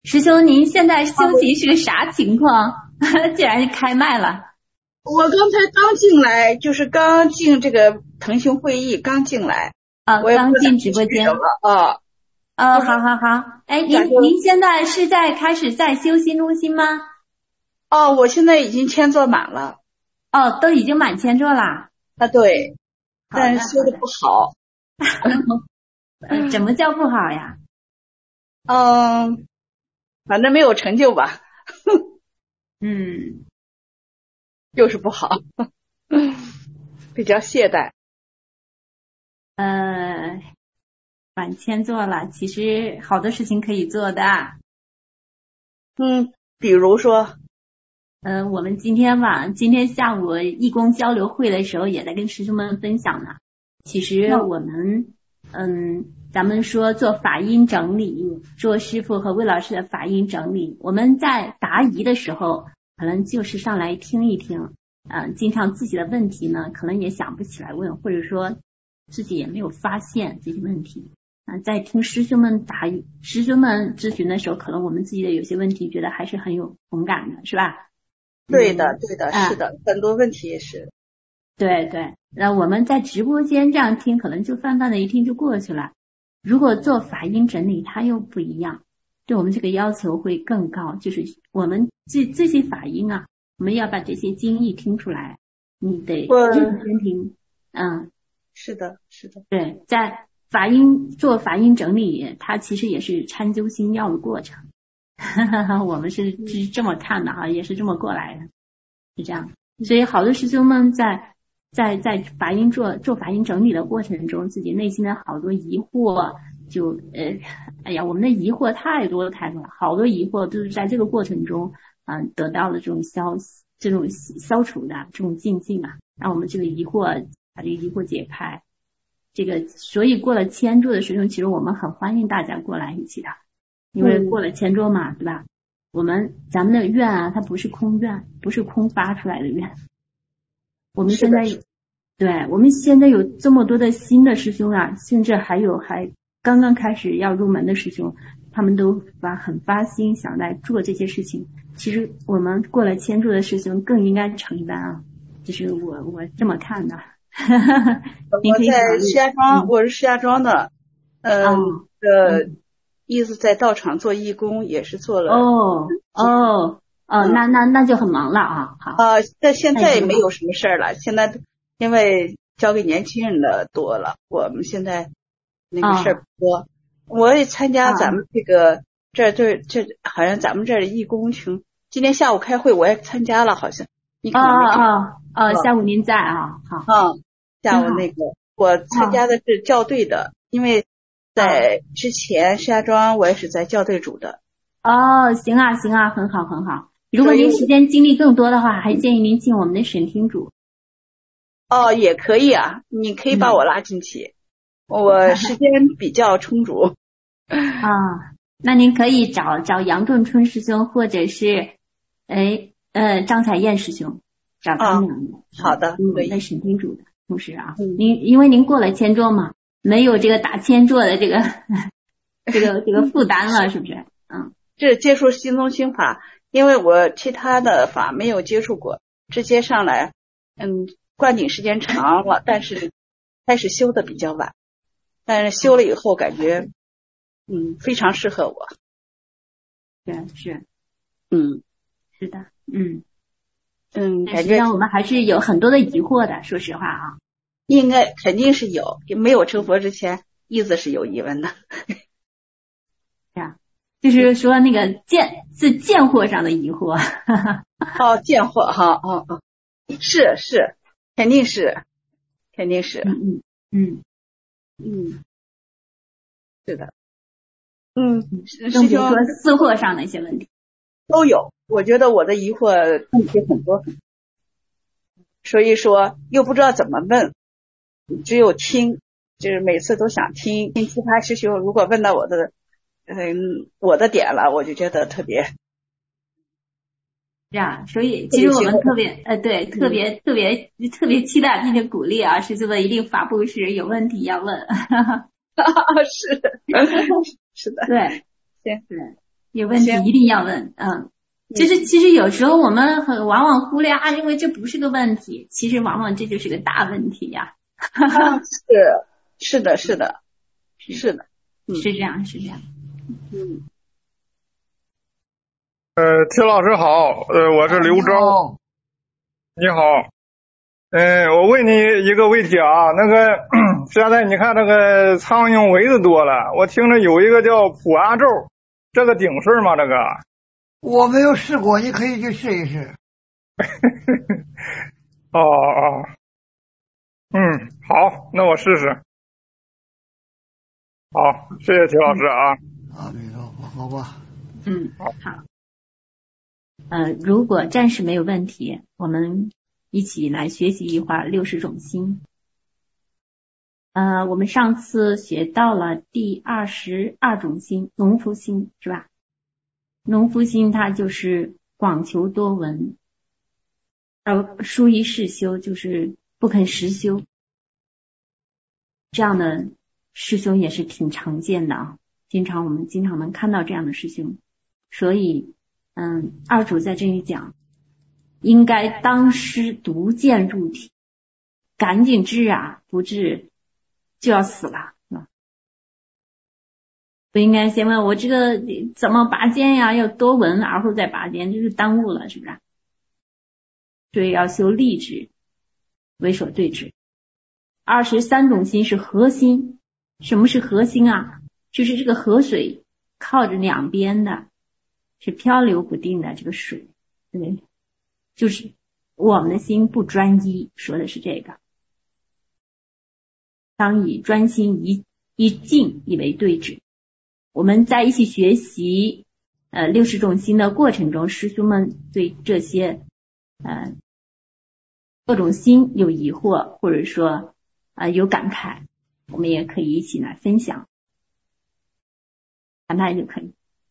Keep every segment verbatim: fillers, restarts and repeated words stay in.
师兄，您现在修行是个啥情况？既然开麦了。 我刚才刚进来，就是刚进这个腾讯会议，刚进来。 啊，刚进直播间。 啊。 哦，好好好。哎，您您现在是在开始在修心中心吗？ 哦，我现在已经签座满了。 哦，都已经满签座啦。 啊，对。但是修的不好。 呃，怎么叫不好呀？ 嗯，反正没有成就吧。 嗯， 就是不好，比较懈怠。 呃，满签做了，其实好多事情可以做的。 嗯，比如说， 呃，我们今天晚今天下午义工交流会的时候，也在跟师兄们分享呢。其实我们，嗯，咱们说做法音整理，做师傅和魏老师的法音整理，我们在答疑的时候，可能就是上来听一听，嗯、呃，经常自己的问题呢，可能也想不起来问，或者说自己也没有发现这些问题。啊、呃，在听师兄们答师兄们咨询的时候，可能我们自己的有些问题，觉得还是很有同感的，是吧？ 对的，对的，是的，很多问题也是。 对对，那我们在直播间这样听，可能就泛泛的一听就过去了。如果做法音整理，它又不一样，对我们这个要求会更高。就是我们这这些法音啊，我们要把这些经义听出来，你得认真听。嗯， 是的，是的。 对，在法音做法音整理，它其实也是参究心要的过程。我们是是这么看的啊，也是这么过来的，是这样。所以好多师兄们在在在法音做做法音整理的过程中，自己内心的好多疑惑就呃，哎呀，我们的疑惑太多太多了，好多疑惑都是在这个过程中嗯、呃、得到了这种消这种消除的这种境界嘛，让我们这个疑惑把这个疑惑解开。这个所以过了千桌的师兄，其实我们很欢迎大家过来一起的。因为过了千桌嘛，嗯、对吧？我们咱们的愿啊，它不是空愿，不是空发出来的愿。我们现在，对，我们现在有这么多的新的师兄啊，甚至还有还刚刚开始要入门的师兄，他们都发很发心想来做这些事情。其实我们过了千桌的师兄更应该承担啊，这是我我这么看的。 我在石家庄，嗯、我是石家庄的，嗯、呃、 哦、 呃。嗯一直在道场做义工，也是做了哦哦哦，那那那就很忙了啊。好啊，但现在没有什么事儿了。现在因为交给年轻人的多了，我们现在那个事儿不多。哦、我也参加咱们这个、哦、这这这好像咱们这儿的义工群，今天下午开会我也参加了，好像你可能没看。 哦哦哦，下午您在啊？好。 嗯，下午那个我参加的是校对的，因为。在之前石家庄我也是在校对组的。 哦，行啊行啊，很好很好。如果您时间精力更多的话，还建议您进我们的审听组。 哦，也可以啊，你可以把我拉进去，嗯、我时间比较充足。 啊，那您可以找找杨顿春师兄，或者是哎呃张彩燕师兄，找他们两个。 哦、好的， 我们的审听组的同时啊，嗯、您因为您过了千桌嘛。没有这个打千座的这个这个这个负担了，是不是？嗯， 这接触心中心法，因为我其他的法没有接触过，直接上来，嗯，灌顶时间长了，但是开始修的比较晚，但是修了以后感觉，嗯，非常适合我。 是是， 嗯， 是的，嗯嗯，感觉我们还是有很多的疑惑的，说实话啊。 应该肯定是有，没有成佛之前，一直是有疑问的。 是啊，就是说那个见是见惑上的疑惑。 哦，见惑哈，哦哦，是是，肯定是，肯定是。 嗯嗯嗯，是的。嗯， 更别说私货上的一些问题都有。我觉得我的疑惑问题很多，所以说又不知道怎么问。只有听，就是每次都想听听其他师兄，如果问到我的嗯我的点了，我就觉得特别这样，所以其实我们特别呃对特别、嗯、特别特别期待并且鼓励啊，师兄们一定发布时有问题要问。 是是的， 对，对有问题一定要问，嗯。其实其实有时候我们很往往忽略啊，因为这不是个问题，其实往往这就是个大问题呀。 啊、是是的是的是的， 嗯、是这样是这样。 嗯。 呃，齐老师好，呃，我是刘钊。你好。嗯、呃，我问你一个问题啊，那个现在你看这个苍蝇蚊子多了，我听着有一个叫普阿咒，这个顶事吗？这个我没有试过，你可以去试一试。 哦哦，嗯，好，那我试试。好，谢谢齐老师啊。 啊，没错，好吧。 嗯，好。呃，如果暂时没有问题，我们一起来学习一会儿六十种心。呃，我们上次学到了第二十二种心，农夫心，是吧？农夫心它就是广求多闻，而疏于事修，就是不肯实修。这样的师兄也是挺常见的啊，经常我们经常能看到这样的师兄。所以嗯，二主在这里讲，应该当师独见入体，赶紧治啊，不治就要死了，是吧？不应该先问我这个怎么拔尖呀，要多闻而后再拔尖，这是耽误了，是不是？所以要修立志，为所对治。二十三种心是河心，什么是河心啊？就是这个河水靠着两边的，是漂流不定的这个水，对不对？就是我们的心不专一，说的是这个。当以专心一一静以为对治。我们在一起学习呃六十种心的过程中，师兄们对这些呃各种心有疑惑，或者说呃有感慨，我们也可以一起来分享，谈谈就可以。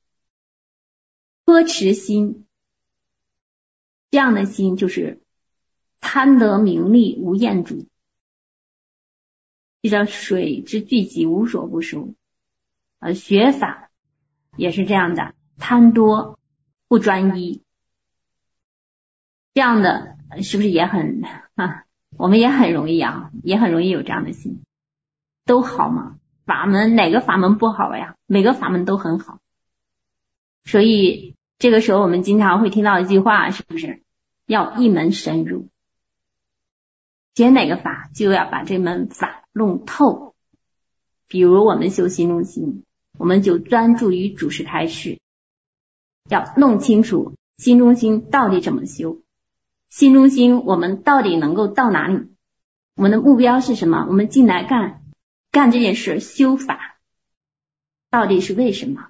呵持心，这样的心就是贪得名利无厌足，就像水之聚集无所不收。呃，学法也是这样的，贪多不专一，这样的是不是也很啊？我们也很容易啊，也很容易有这样的心。都好吗？法门哪个法门不好呀？每个法门都很好。所以这个时候我们经常会听到一句话，是不是要一门深入？学哪个法就要把这门法弄透。比如我们修心中心，我们就专注于主持开示，要弄清楚心中心到底怎么修，心中心我们到底能够到哪里，我们的目标是什么，我们进来干干这件事，修法到底是为什么。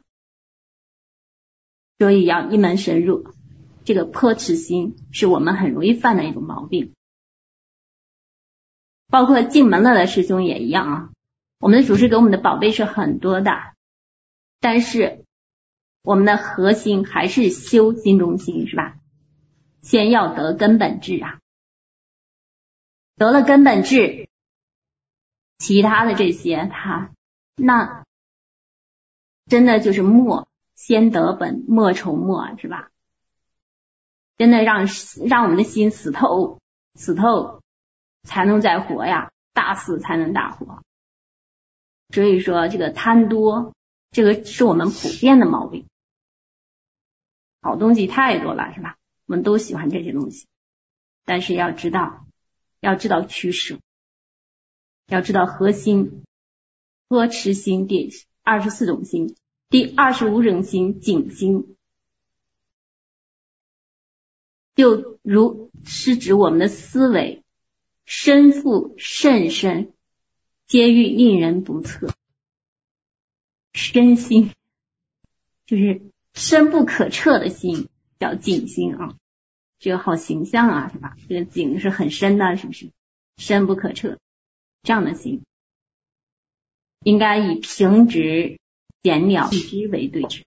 所以要一门深入，这个颇持心是我们很容易犯的一种毛病。包括进门了的师兄也一样啊，我们的主师给我们的宝贝是很多的，但是我们的核心还是修心中心，是吧？先要得根本智啊，得了根本智，其他的这些它那真的就是末，先得本末愁末，是吧？真的让让我们的心死透死透才能再活呀，大死才能大活。所以说这个贪多，这个是我们普遍的毛病。好东西太多了，是吧？我们都喜欢这些东西，但是要知道要知道取舍，要知道核心。呵持心第二十四种心，第二十五种心景心，就如是指我们的思维深复甚深，皆欲令人不测。深心就是深不可测的心，叫景心啊，这个好形象啊，是吧？这个景是很深的，是不是？深不可测，这样的心应该以平直简了一知为对治。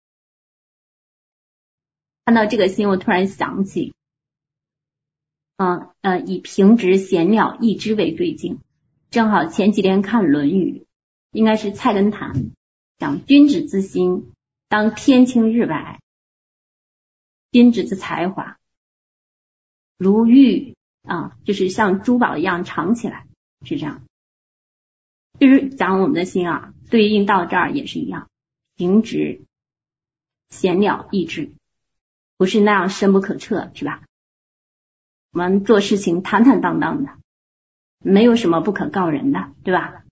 看到这个心，我突然想起嗯呃，以平直闲了一知为对境。正好前几天看《论语》，应该是菜根谭讲君子之心， 当天青日白，君子之才华如玉啊，就是像珠宝一样藏起来，是这样。就是讲我们的心啊，对应到这儿也是一样，平直闲了意志，不是那样深不可测，是吧？我们做事情坦坦荡荡的，没有什么不可告人的，对吧？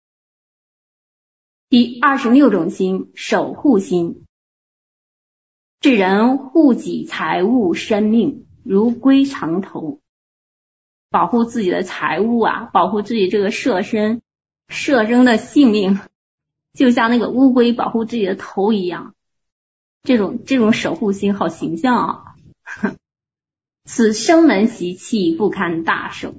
第二十六种心，守护心。智人护己财物生命如龟长头，保护自己的财物啊，保护自己这个舍身舍身的性命，就像那个乌龟保护自己的头一样。这种这种守护心好形象啊！此生门习气不堪大受。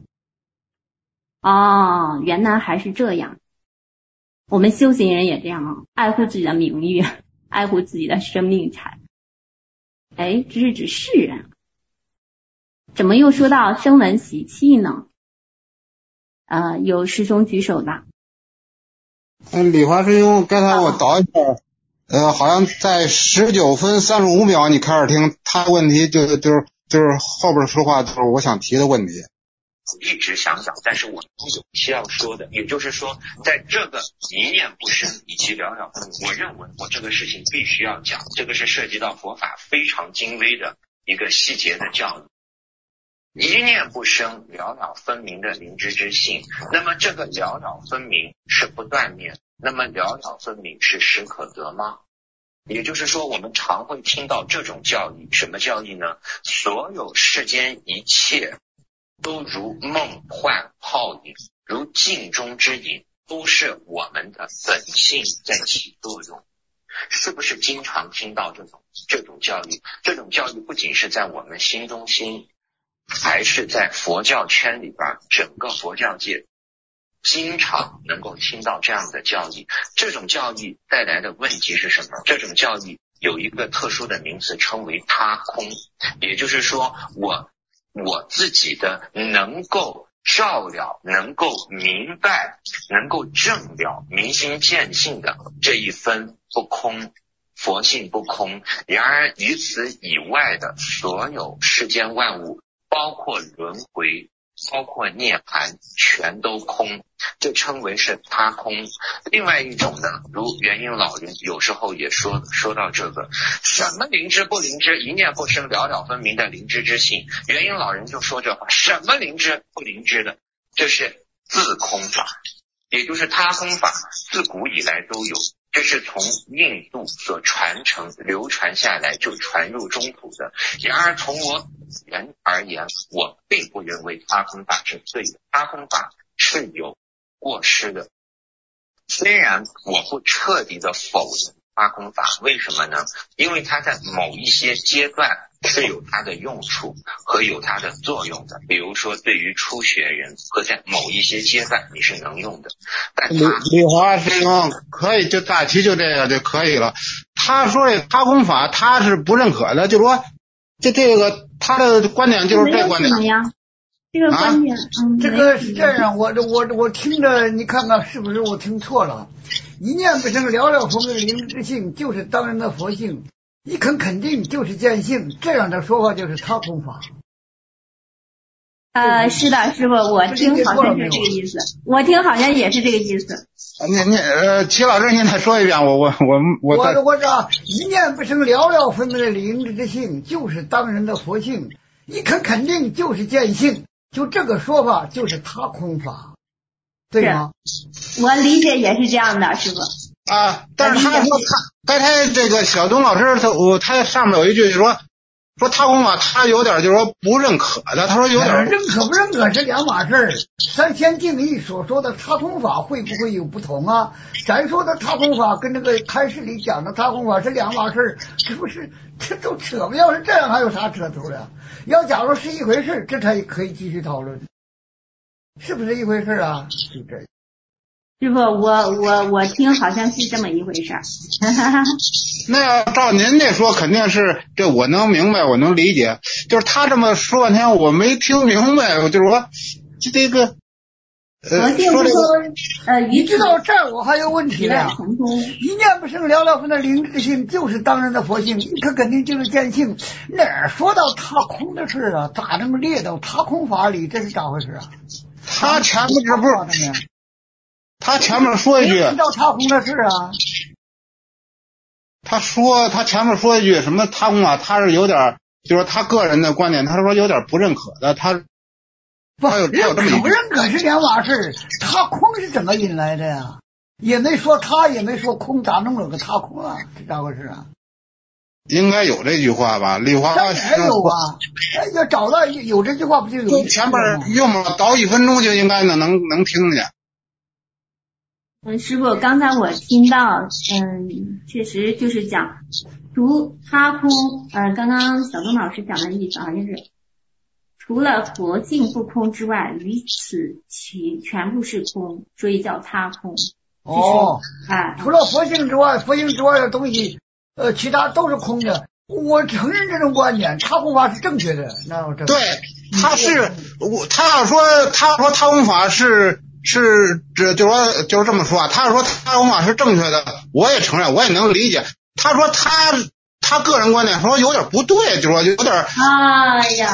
哦，原来还是这样。我们修行人也这样啊，爱护自己的名誉，爱护自己的生命财。哎，这是指世人，怎么又说到生门习气呢？呃，有师兄举手吧。 嗯，李华师兄，刚才我倒一下，呃，好像在十九分三十五秒你开始听，他的问题就就是就是后边说话就是我想提的问题。 一直想讲，但是我都有需要说的，也就是说，在这个一念不生以及了了分明，我认为我这个事情必须要讲，这个是涉及到佛法非常精微的一个细节的教育。一念不生，了了分明的灵知之性，那么这个了了分明是不断念，那么了了分明是实可得吗？也就是说，我们常会听到这种教义，什么教义呢？所有世间一切都如梦幻泡影，如镜中之影，都是我们的本性在起作用。是不是经常听到这种这种教义？这种教义不仅是在我们心中心，还是在佛教圈里边，整个佛教界经常能够听到这样的教义。这种教义带来的问题是什么？这种教义有一个特殊的名词，称为他空。也就是说，我我自己的能够照了，能够明白，能够证了，明心见性的这一分不空，佛性不空。然而于此以外的所有世间万物，包括轮回，包括涅槃，全都空，这称为是他空。另外一种呢，如元婴老人有时候也说说到这个什么灵知不灵知，一念不生，了了分明的灵知之性，元婴老人就说这话，什么灵知不灵知的，这是自空法，也就是他空法，自古以来都有，这是从印度所传承流传下来就传入中土的。然而从我人而言，我并不认为他空法是对的，他空法是有过失的。虽然我不彻底的否认他空法，为什么呢？因为它在某一些阶段是有它的用处和有它的作用的，比如说对于初学人和在某一些阶段你是能用的。但李李华师兄可以就大体就这个就可以了。他说这他空法他是不认可的，就说这这个他的观点就是这观点呀。这个观点， 啊、嗯，这个是这样，我我我听着，你看看是不是我听错了？一念不生，了了分明的灵之性，就是当人的佛性；一肯肯定，就是见性。这样的说法就是他空法。 呃，是的，师傅，我听好像是这个意思，我听好像也是这个意思。 你你呃，齐老师，您再说一遍，我我我我我我这一念不生，了了分明的灵之性，就是当人的佛性；一肯肯定，就是见性。就这个说法就是他空法，对吗？ 我理解也是这样的，师傅。 啊，但是他说他刚才这个小东老师他我他上面有一句说说他空法，他有点就是说不认可的，他说有点认可不认可是两码事儿。三千定义所说的他空法会不会有不同啊？咱说的他空法跟那个开示里讲的他空法是两码事儿，这不是这都扯不？要是这样还有啥扯头的？要假如是一回事，这才可以继续讨论，是不是一回事啊？就这样。 师傅，我我我听好像是这么一回事儿。 那要照您这说，肯定是这我能明白，我能理解。就是他这么说半天，我没听明白。就是说，这这个呃，说这个呃， 你知道这儿我还有问题了。一念不生寥寥分的灵智性就是当然的佛性，一可肯定就是见性。哪儿说到他空的事啊？咋这么列到他空法里？这是咋回事啊？ 他前面这不是，他前面说一句知道他空的事啊？ 他说他前面说一句什么他空啊？他是有点，就是他个人的观点，他说有点不认可的，他。 不， 他有他有这么一不认可是两码事。他空是怎么引来的呀？也没说他，也没说空，咋弄了个他空啊？是咋回事啊？ 应该有这句话吧？李华哪有啊？要找到有这句话不就有？ 就前边用了倒一分钟就应该能能能听见。 嗯，师傅，刚才我听到，嗯，确实就是讲除他空，呃，刚刚小东老师讲的意思好像是。除了佛性不空之外，于此其全部是空，所以叫他空。 哦， 啊， 除了佛性之外，佛性之外的东西，呃，其他都是空的。我承认这种观点，他空法是正确的。那我这对，他是我，他要说他说他空法是是这就说就是这么说啊，他说他空法是正确的，我也承认，我也能理解。他说他他个人观点说有点不对，就说有点哎呀。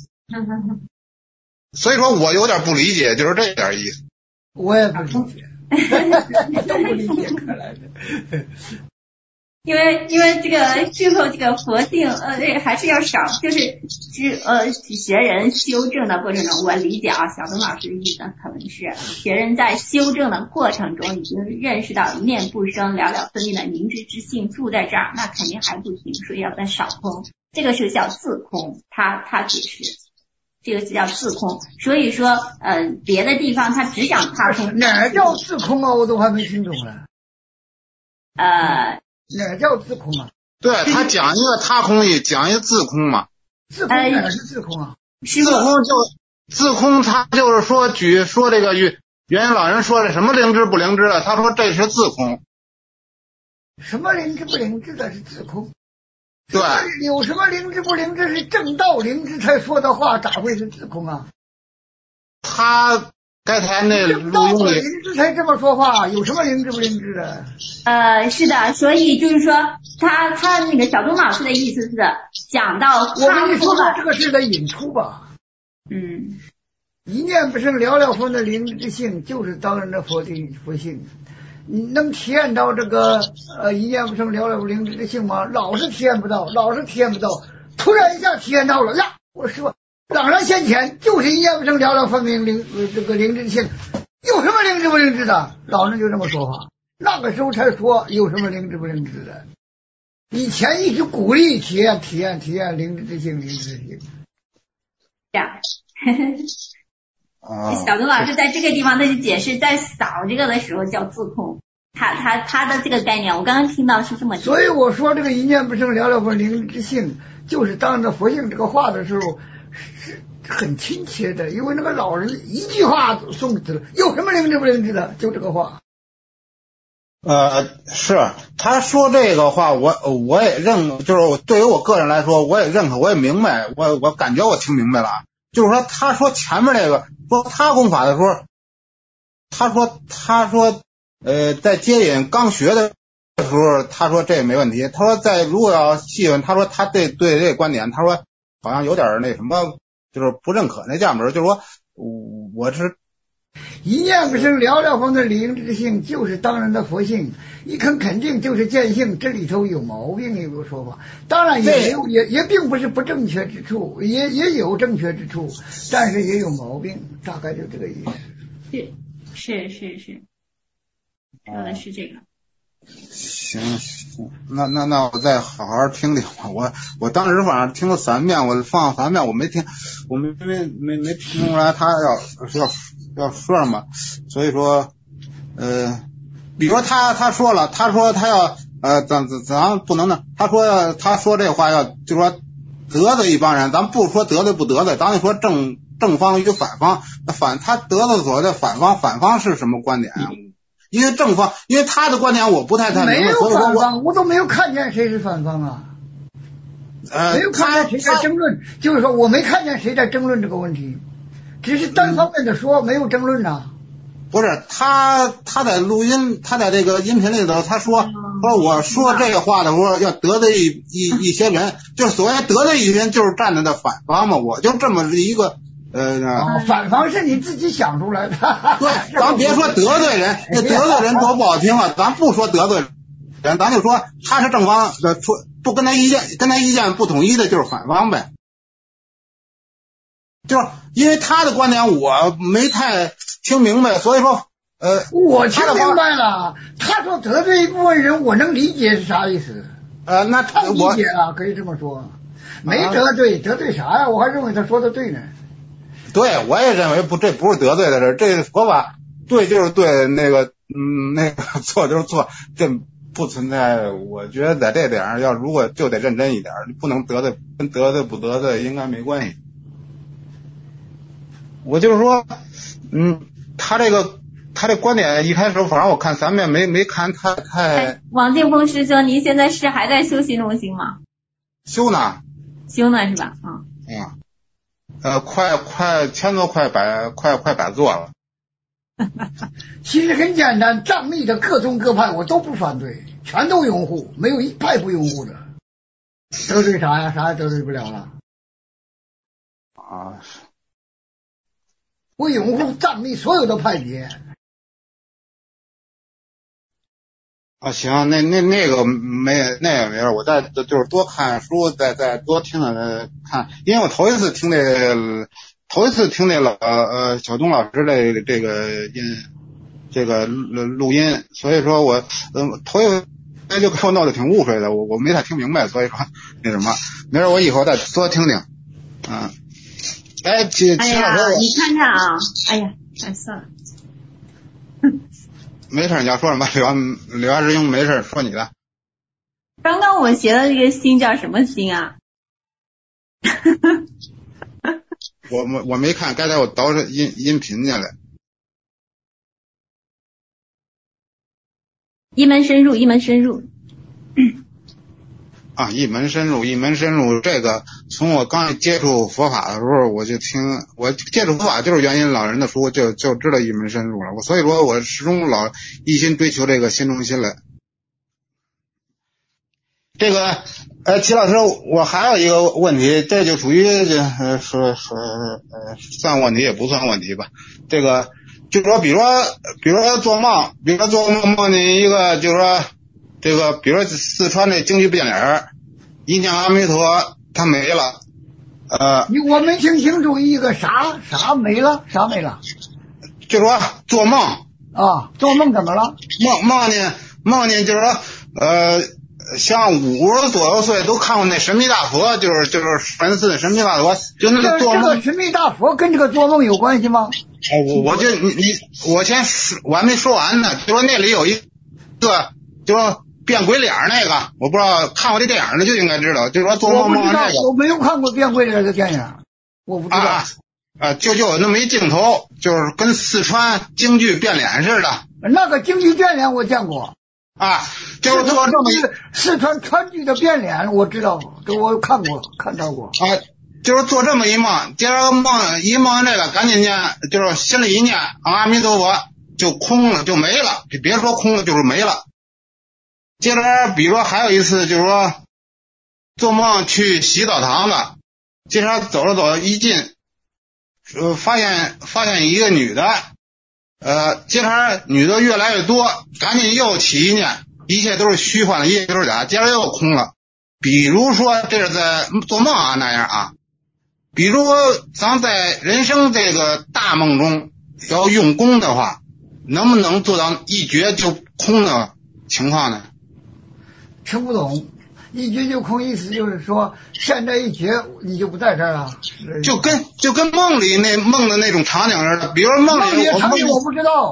所以说我有点不理解，就是这点意思。 我也不理解，都不理解，看来的。 因为因为这个最后这个佛性呃这个还是要少，就是是呃学人修正的过程中，我理解啊，小东老师的意思可能是学人在修正的过程中已经认识到一念不生了了分明的明知之性住在这儿，那肯定还不行，所以要再少空，这个是叫自空，他他解释。这个是叫自空，所以说，呃，别的地方他只讲他空， 哪叫自空啊？我都还没听懂了。 呃， 哪叫自空啊？ 对他讲一个他空，也讲一个自空嘛。 自空哪是自空啊？ 自空就自空，他就是说举说这个原原老人说的什么灵知不灵知的，他说这是自空。 什么灵知不灵知的是自空？ 对， 有什么灵知不灵知是正道灵知才说的话，咋会是自空啊？ 他刚才那录音里灵知才这么说话，有什么灵知不灵知的？ 呃，是的，所以就是说，他他那个小东老师的意思是讲到我跟你说说这个事的引出吧。 嗯， 一念不生寥寥分的灵知性，就是当然的佛性佛性。你能体验到这个呃一念不生寥寥灵知的性吗？老是体验不到，老是体验不到，突然一下体验到了呀！我说朗然现前，就是一念不生寥寥分明灵、呃、这个灵知性，有什么灵知不灵知的？老人就这么说话，那个时候才说有什么灵知不灵知的。以前一直鼓励体验体验体验灵知之性灵知之性。 这样。小东老师在这个地方他就解释，在扫这个的时候叫自空，他他他的这个概念，我刚刚听到是这么。 所以我说这个一念不生寥寥分灵之性，就是当着佛性这个话的时候是很亲切的，因为那个老人一句话送死了，有什么灵知不灵知的，就这个话。 呃，是他说这个话，我我也认，就是对于我个人来说，我也认可，我也明白，我我感觉我听明白了。就是说，他说前面这个说他功法的时候，他说他说呃，在接引刚学的时候，他说这没问题。他说在如果要细问，他说他对对这个观点，他说好像有点那什么，就是不认可那价门，就是说我是一念不生寥寥分的灵知性，就是当然的佛性。一肯肯定就是见性，这里头有毛病，有个说法。当然也有也也并不是不正确之处，也也有正确之处，但是也有毛病，大概就这个意思。 是是是是，说的是这个。 行行，那那那我再好好听听吧。我我当时反正听了三遍，我放三遍，我没听，我没没没没听出来他要要要说什么，所以说呃。比如说他他说了，他说他要呃咱咱咱不能呢，他说他说这话要就说得罪一帮人，咱不说得罪不得罪，咱就说正正方与反方，反他得罪所谓的反方，反方是什么观点啊？因为正方，因为他的观点我不太太明白， 没有反方，我都没有看见谁是反方啊， 呃， 没有看见谁在争论，就是说我没看见谁在争论这个问题，只是单方面的说，没有争论啊。 不是他他在录音，他在这个音频里头，他说说我说这个话的时候要得罪一一一些人，就是所谓得罪一些人，就是站在的反方嘛，我就这么一个呃、 哦，反方是你自己想出来的。 对，咱别说得罪人，那得罪人多不好听啊，咱不说得罪人，咱就说他是正方的，出不跟他意见跟他意见不统一的就是反方呗。就是因为他的观点我没太听明白，所以说呃， 我听明白了。他说得罪一部分人，我能理解是啥意思。 呃，那他理解了，可以这么说。没得罪，得罪啥呀？我还认为他说的对呢。 对，我也认为不，这不是得罪的事，这说法对就是对，那个嗯，那个错就是错，这不存在。我觉得在这点上，要如果就得认真一点，不能得罪，跟得罪不得罪应该没关系。我就是说，嗯，他这个他这观点一开始，反正我看三遍没没看太太。 王定峰师兄，您现在是还在修心中心吗？ 修呢？ 修呢是吧？嗯。 嗯。呃，快快，全都快摆快快摆做了。 其实很简单，藏密的各宗各派我都不反对，全都拥护，没有一派不拥护的。得罪啥呀？啥也得罪不了了。 啊。 我拥护藏密所有的派别。 啊，行，那那那个没那个没事，我再就是多看书，再再多听着看，因为我头一次听这头一次听这老呃小东老师的这个音这个录音，所以说我呃头一回那就给我闹得挺误会的，我我没太听明白，所以说那什么，没事，我以后再多听听。嗯，哎，齐齐老师， 你看看啊，哎呀，哎算了。 没事，你要说什么？刘刘大师兄没事，说你的。 刚刚我学的这个心叫什么心啊？ 我我我没看，刚才我倒着音音频进来。 一门深入，一门深入。 啊，一门深入，一门深入，这个从我刚接触佛法的时候，我就听，我接触佛法就是元音老人的书，就就知道一门深入了。我所以说我始终老一心追求这个心中心来。这个呃，齐老师，我还有一个问题，这就属于这呃说说呃算问题也不算问题吧。这个就是说，比如说比如说做梦，比如说做梦梦见一个，就是说。这个比如说四川的京剧变脸，一念阿弥陀他没了，呃， 你我没听清楚一个啥啥没了啥没了， 就说做梦啊，做梦怎么了？ 梦梦见梦见就是说呃，像五十左右岁都看过那神秘大佛，就是就是神寺神秘大佛，就那个做梦。 这个神秘大佛跟这个做梦有关系吗？ 哦，我我就你你我先说我还没说完呢，就说那里有一个就说。变鬼脸那个，我不知道看过这电影的就应该知道，就是说做梦梦那个。 我没有看过变鬼脸的电影，我不知道。 啊啊，就就有那么一镜头，就是跟四川京剧变脸似的。 那个京剧变脸我见过。 啊，就是做这么一四川川剧的变脸，我知道，这我看过看到过。 啊，就是做这么一梦，接着梦一梦这个，赶紧念，就是心里一念阿弥陀佛，就空了，就没了。别说空了，就是没了。接着，比如说还有一次，就是说做梦去洗澡堂子，接着走着走着一进，呃，发现发现一个女的，呃，接着女的越来越多，赶紧又起一念，一切都是虚幻的，一切都是假，接着又空了。比如说这是在做梦啊那样啊，比如咱在人生这个大梦中要用功的话，能不能做到一觉就空的情况呢？ 听不懂，一觉就空，意思就是说，现在一觉你就不在这儿了， 就跟就跟梦里那梦的那种场景似的。比如梦里的场景我不知道，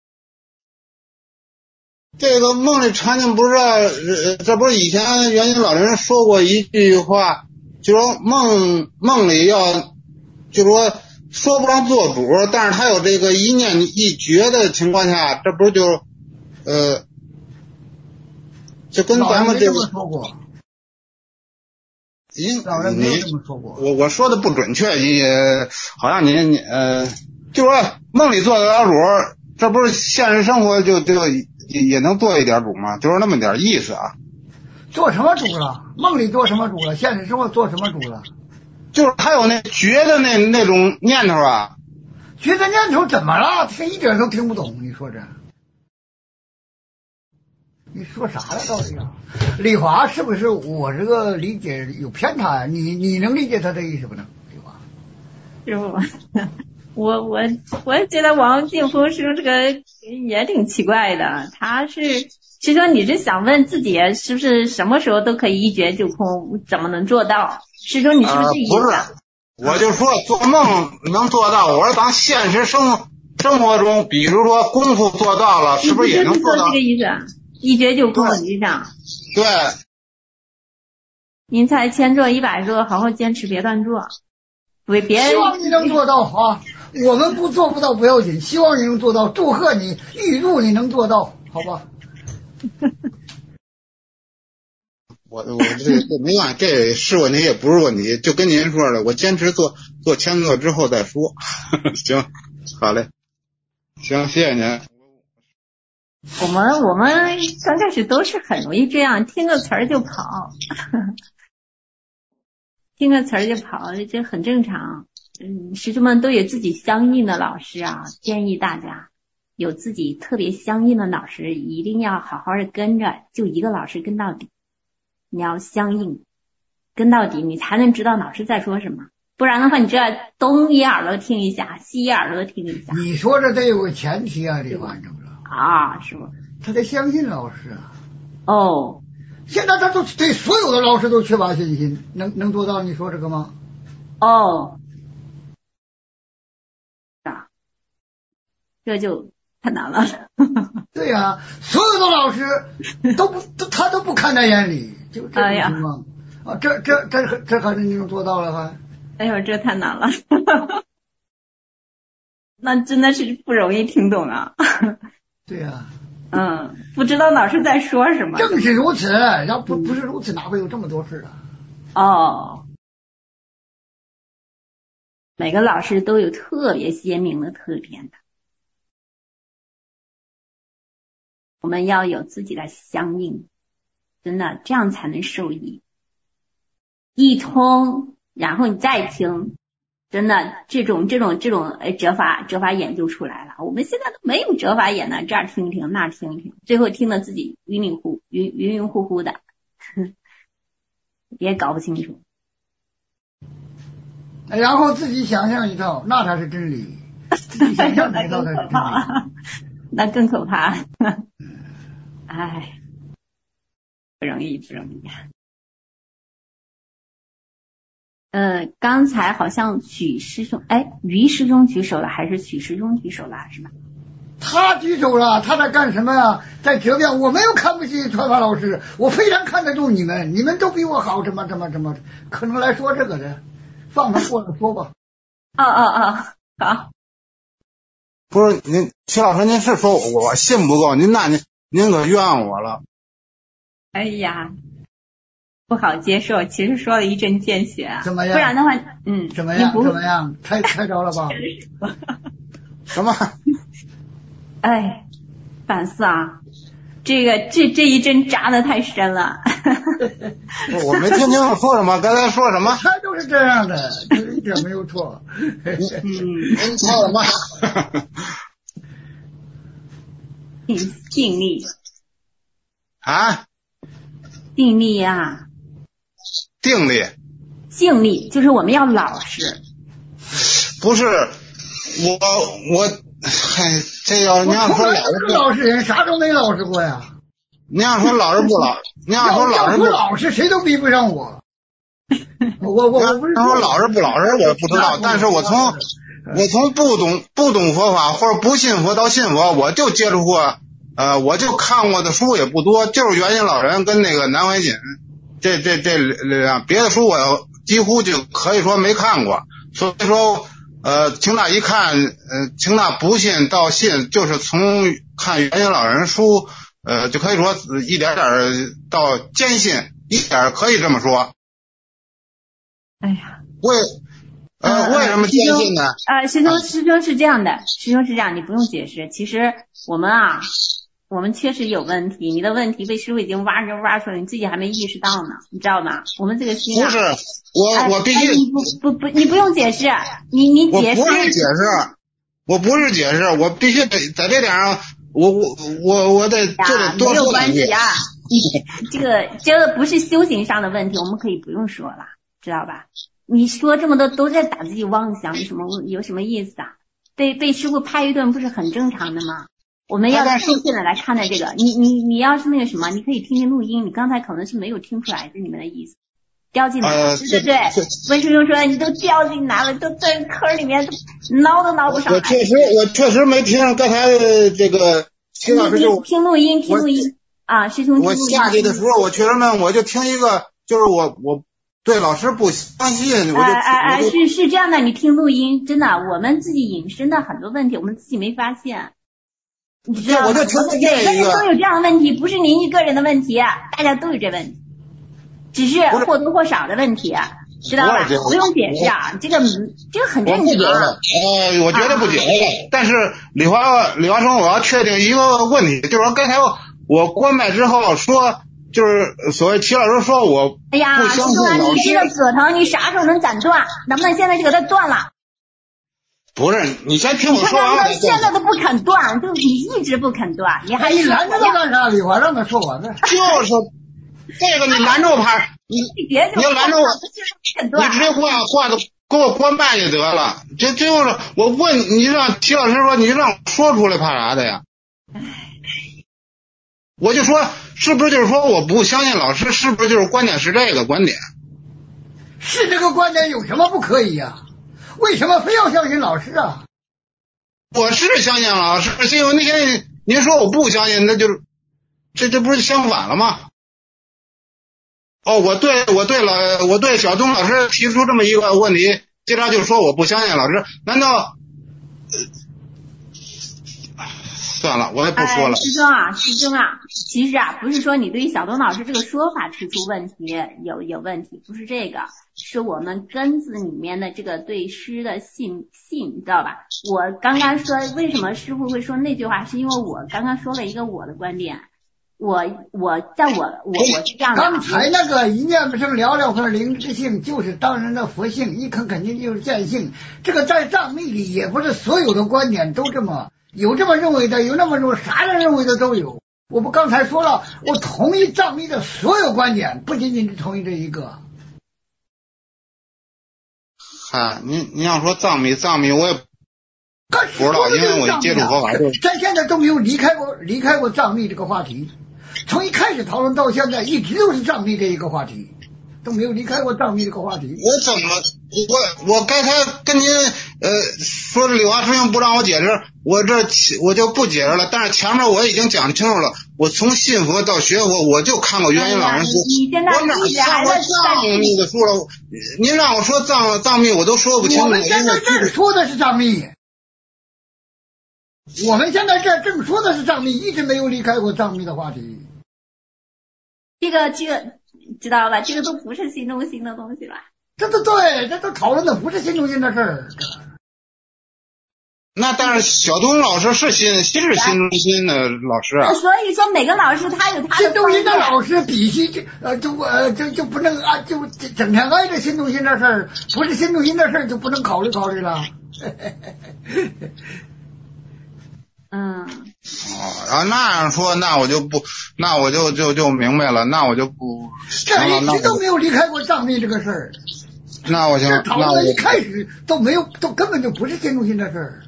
这个梦里场景不知道，呃，这不是以前元音老人说过一句话，就说梦梦里要，就说说不上做主，但是他有这个一念一觉的情况下，这不是就呃。就跟咱们这个说过， 您老人没有这么说过。 我我说的不准确，也好像您呃，就说梦里做的老主， 这不是现实生活就就也也能做一点主吗？就是那么点意思啊。 做什么主了？梦里做什么主了？现实生活做什么主了？ 就是他有那觉得那那种念头啊。 觉得念头怎么了？他一点都听不懂，你说这？你说啥了？到底啊？李华是不是我这个理解有偏差呀？你你能理解他的意思不能？李华， 师傅，我我我觉得王定峰师傅这个也挺奇怪的，他是师兄，你是想问自己是不是什么时候都可以一觉就空，怎么能做到？师兄，你是不是这意思？ 呃、不是。我就说做梦能做到，我说咱现实生生活中，比如说功夫做到了，是不是也能做到？ 这个意思，一觉就空，你这样。 对。 您才千做一百做，好好坚持，别断做。对，别。 希望你能做到啊！我们不做不到不要紧，希望你能做到，祝贺你，预祝你能做到，好吧？ 我我这这没关系，这是问题也不是问题，就跟您说的，我坚持做做千做之后再说。行，好嘞，行，谢谢您。 我们我们刚开始都是很容易这样，听个词儿就跑，听个词儿就跑，这很正常。嗯，师兄们都有自己相应的老师啊，建议大家有自己特别相应的老师，一定要好好的跟着，就一个老师跟到底。你要相应跟到底，你才能知道老师在说什么，不然的话你这东一耳朵听一下，西一耳朵听一下。 你说这得有个前提啊，这玩意儿啊，是吧？ 他得相信老师啊。 哦， 现在他都对所有的老师都缺乏信心，能能做到你说这个吗？ 哦，啊，这就太难了。 对呀、啊，所有的老师都不都他都不看在眼里。就这种情况、哎、啊，这这这这还是你能做到了还？ 哎呦，这太难了，那真的是不容易听懂啊。 对呀、 啊，嗯，不知道老师在说什么。 正是如此，要不不是如此，哪会有这么多事啊？ 哦，每个老师都有特别鲜明的特点的，我们要有自己的相应。真的，这样才能受益。一通，然后你再听，真的，这种这种这种呃哲法哲法眼就出来了。我们现在都没有哲法眼呢，这儿听一听，那儿听一听，最后听得自己晕晕乎晕晕晕乎乎的，也搞不清楚。 然后自己想象一套，那才是真理。自己想象一套才是真理， 那更可怕。哎。不容易，不容易。呃，刚才好像许师兄，哎，于师兄举手了，还是许师兄举手了，是吧？ 他举手了，他在干什么呀？在责辩。我没有看不起传法老师，我非常看得住你们，你们都比我好，怎么怎么怎么，可能来说这个的，放他过来说吧。 哦哦哦，好。 不是您，徐老师，您是说我信不够，您那您您可冤我了。 哎呀，不好接受，其实说了一针见血， 怎么样？ 不然的话，嗯， 怎么样？怎么样？猜猜着了吧？ 什么？ 哎，反思啊，这个这这一针扎的太深了。 我没听清楚说什么，刚才说什么？ 他就是这样的，就是一点没有错。 嗯， 您错了吗？ 尽尽力啊。 定力呀， 定力， 尽力就是我们要老实。 不是我我，嗨，这要你要说老实不老实人，啥都没老实过呀。 你要说老实不老，你要说老实不老实，谁都比不上我。我我我不是说老实不老实，我不知道，但是我从我从不懂不懂佛法或者不信佛到信佛，我就接触过。呃，我就看过的书也不多，就是元心老人跟那个南怀瑾，这这这两别的书我几乎就可以说没看过，所以说呃，清大一看，呃，清大不信到信，就是从看元心老人书，呃，就可以说一点点到坚信，一点可以这么说。 哎呀， 我也呃，为什么坚信呢？ 呃，师兄，师兄是这样的，师兄是这样，你不用解释。其实我们啊，我们确实有问题，你的问题被师傅已经挖着挖出来，你自己还没意识到呢，你知道吗？我们这个心啊， 不是我， 哎、 我必须、 哎、你不不不，你不用解释，你你解释。 我不是解释，我不是解释，我必须得在这点上，我我我我得就得多说两句。 没有关系啊，你这个这个不是修行上的问题，我们可以不用说了，知道吧？你说这么多都在打自己妄想，有什么有什么意思啊？被被师傅拍一顿不是很正常的吗？我们要正确的来看待这个。你你你要是那个什么，你可以听听录音，你刚才可能是没有听出来这里面的意思，掉进来了，呃、对对对。温师兄说你都掉进来了，都在坑里面，挠都挠不上来。 我确实我确实没听刚才这个秦老师就听录音听录音啊，师兄听录音。 我下去的时候我确实呢，我就听一个，就是我我。对老师不相信，我就哎哎哎，是是这样的，你听录音，真的，我们自己引申的很多问题，我们自己没发现，你知道吗？ 我就听每个人都有这样的问题，不是您一个人的问题，大家都有这问题，只是或多或少的问题，知道吧？不用解释啊，这个这个很正常。 我不解了，呃，我绝对不解了。啊、但是李华李华生，我要确定一个问题，就是说刚才我关麦之后说。就是所谓齐老师说我不相信老师， 哎呀，你这个葛藤你啥时候能斩断？能不能现在就给它断了？ 不是，你先听我说完。 他现在都不肯断，就你一直不肯断，你还你拦着他干啥？李华让他说完了。 就是这个你拦着他，你别你要拦着我，你直接挂挂的给我关麦就得了。这这就是我问你，让齐老师说，你让我说出来，怕啥的呀？我就说，是不是就是说我不相信老师？是不是就是观点是这个观点？ 是这个观点，有什么不可以呀、啊？为什么非要相信老师啊？ 我是相信老师，是因为那天您说我不相信，那就是这这不是相反了吗？哦，我对我对了，我对小东老师提出这么一个问题，接着就说我不相信老师，难道？算了，我也不说了。 哎、师兄啊，师兄啊，其实啊，不是说你对小东老师这个说法提出问题有有问题，不是这个，是我们根子里面的这个对师的信信，你知道吧？我刚刚说为什么师傅会说那句话，是因为我刚刚说了一个我的观点，我我在我我我是这样的。 刚才那个一念不生了了和灵之性，就是当人的佛性，一肯肯定就是见性。这个在藏密里也不是所有的观点都这么。有这么认为的，有那么认为，啥人认为的都有。我不刚才说了，我同意藏密的所有观点，不仅仅是同意这一个。 嗨，您您要说藏密，藏密我也不知道，因为我接触佛法就。 咱现在都没有离开过离开过藏密这个话题，从一开始讨论到现在，一直都是藏密这一个话题，都没有离开过藏密这个话题。 我怎么我我刚才跟您呃说的李华师兄不让我解释，我这我就不解释了。但是前面我已经讲清楚了，我从信佛到学佛，我就看过元云老人书，我哪看过藏密的书了？您让我说藏藏密，我都说不清楚。 我们现在这说的是藏密，我们现在这正说的是藏密，一直没有离开过藏密的话题。 这个这个知道吧？这个都不是心中心的东西了。 这都对，这都讨论的不是心中心的事儿。 那但是小东老师是心是心中心的老师啊。 所以说每个老师他有他的。 心中心的老师必须就呃就呃就就不能啊就整天挨着心中心的事儿，不是心中心的事儿就不能考虑考虑了。 嗯。 哦，然后那样说，那我就不，那我就就就明白了，那我就不。 这一直都没有离开过藏密这个事儿。 那我行， 这讨论一开始都没有，都根本就不是心中心的事儿。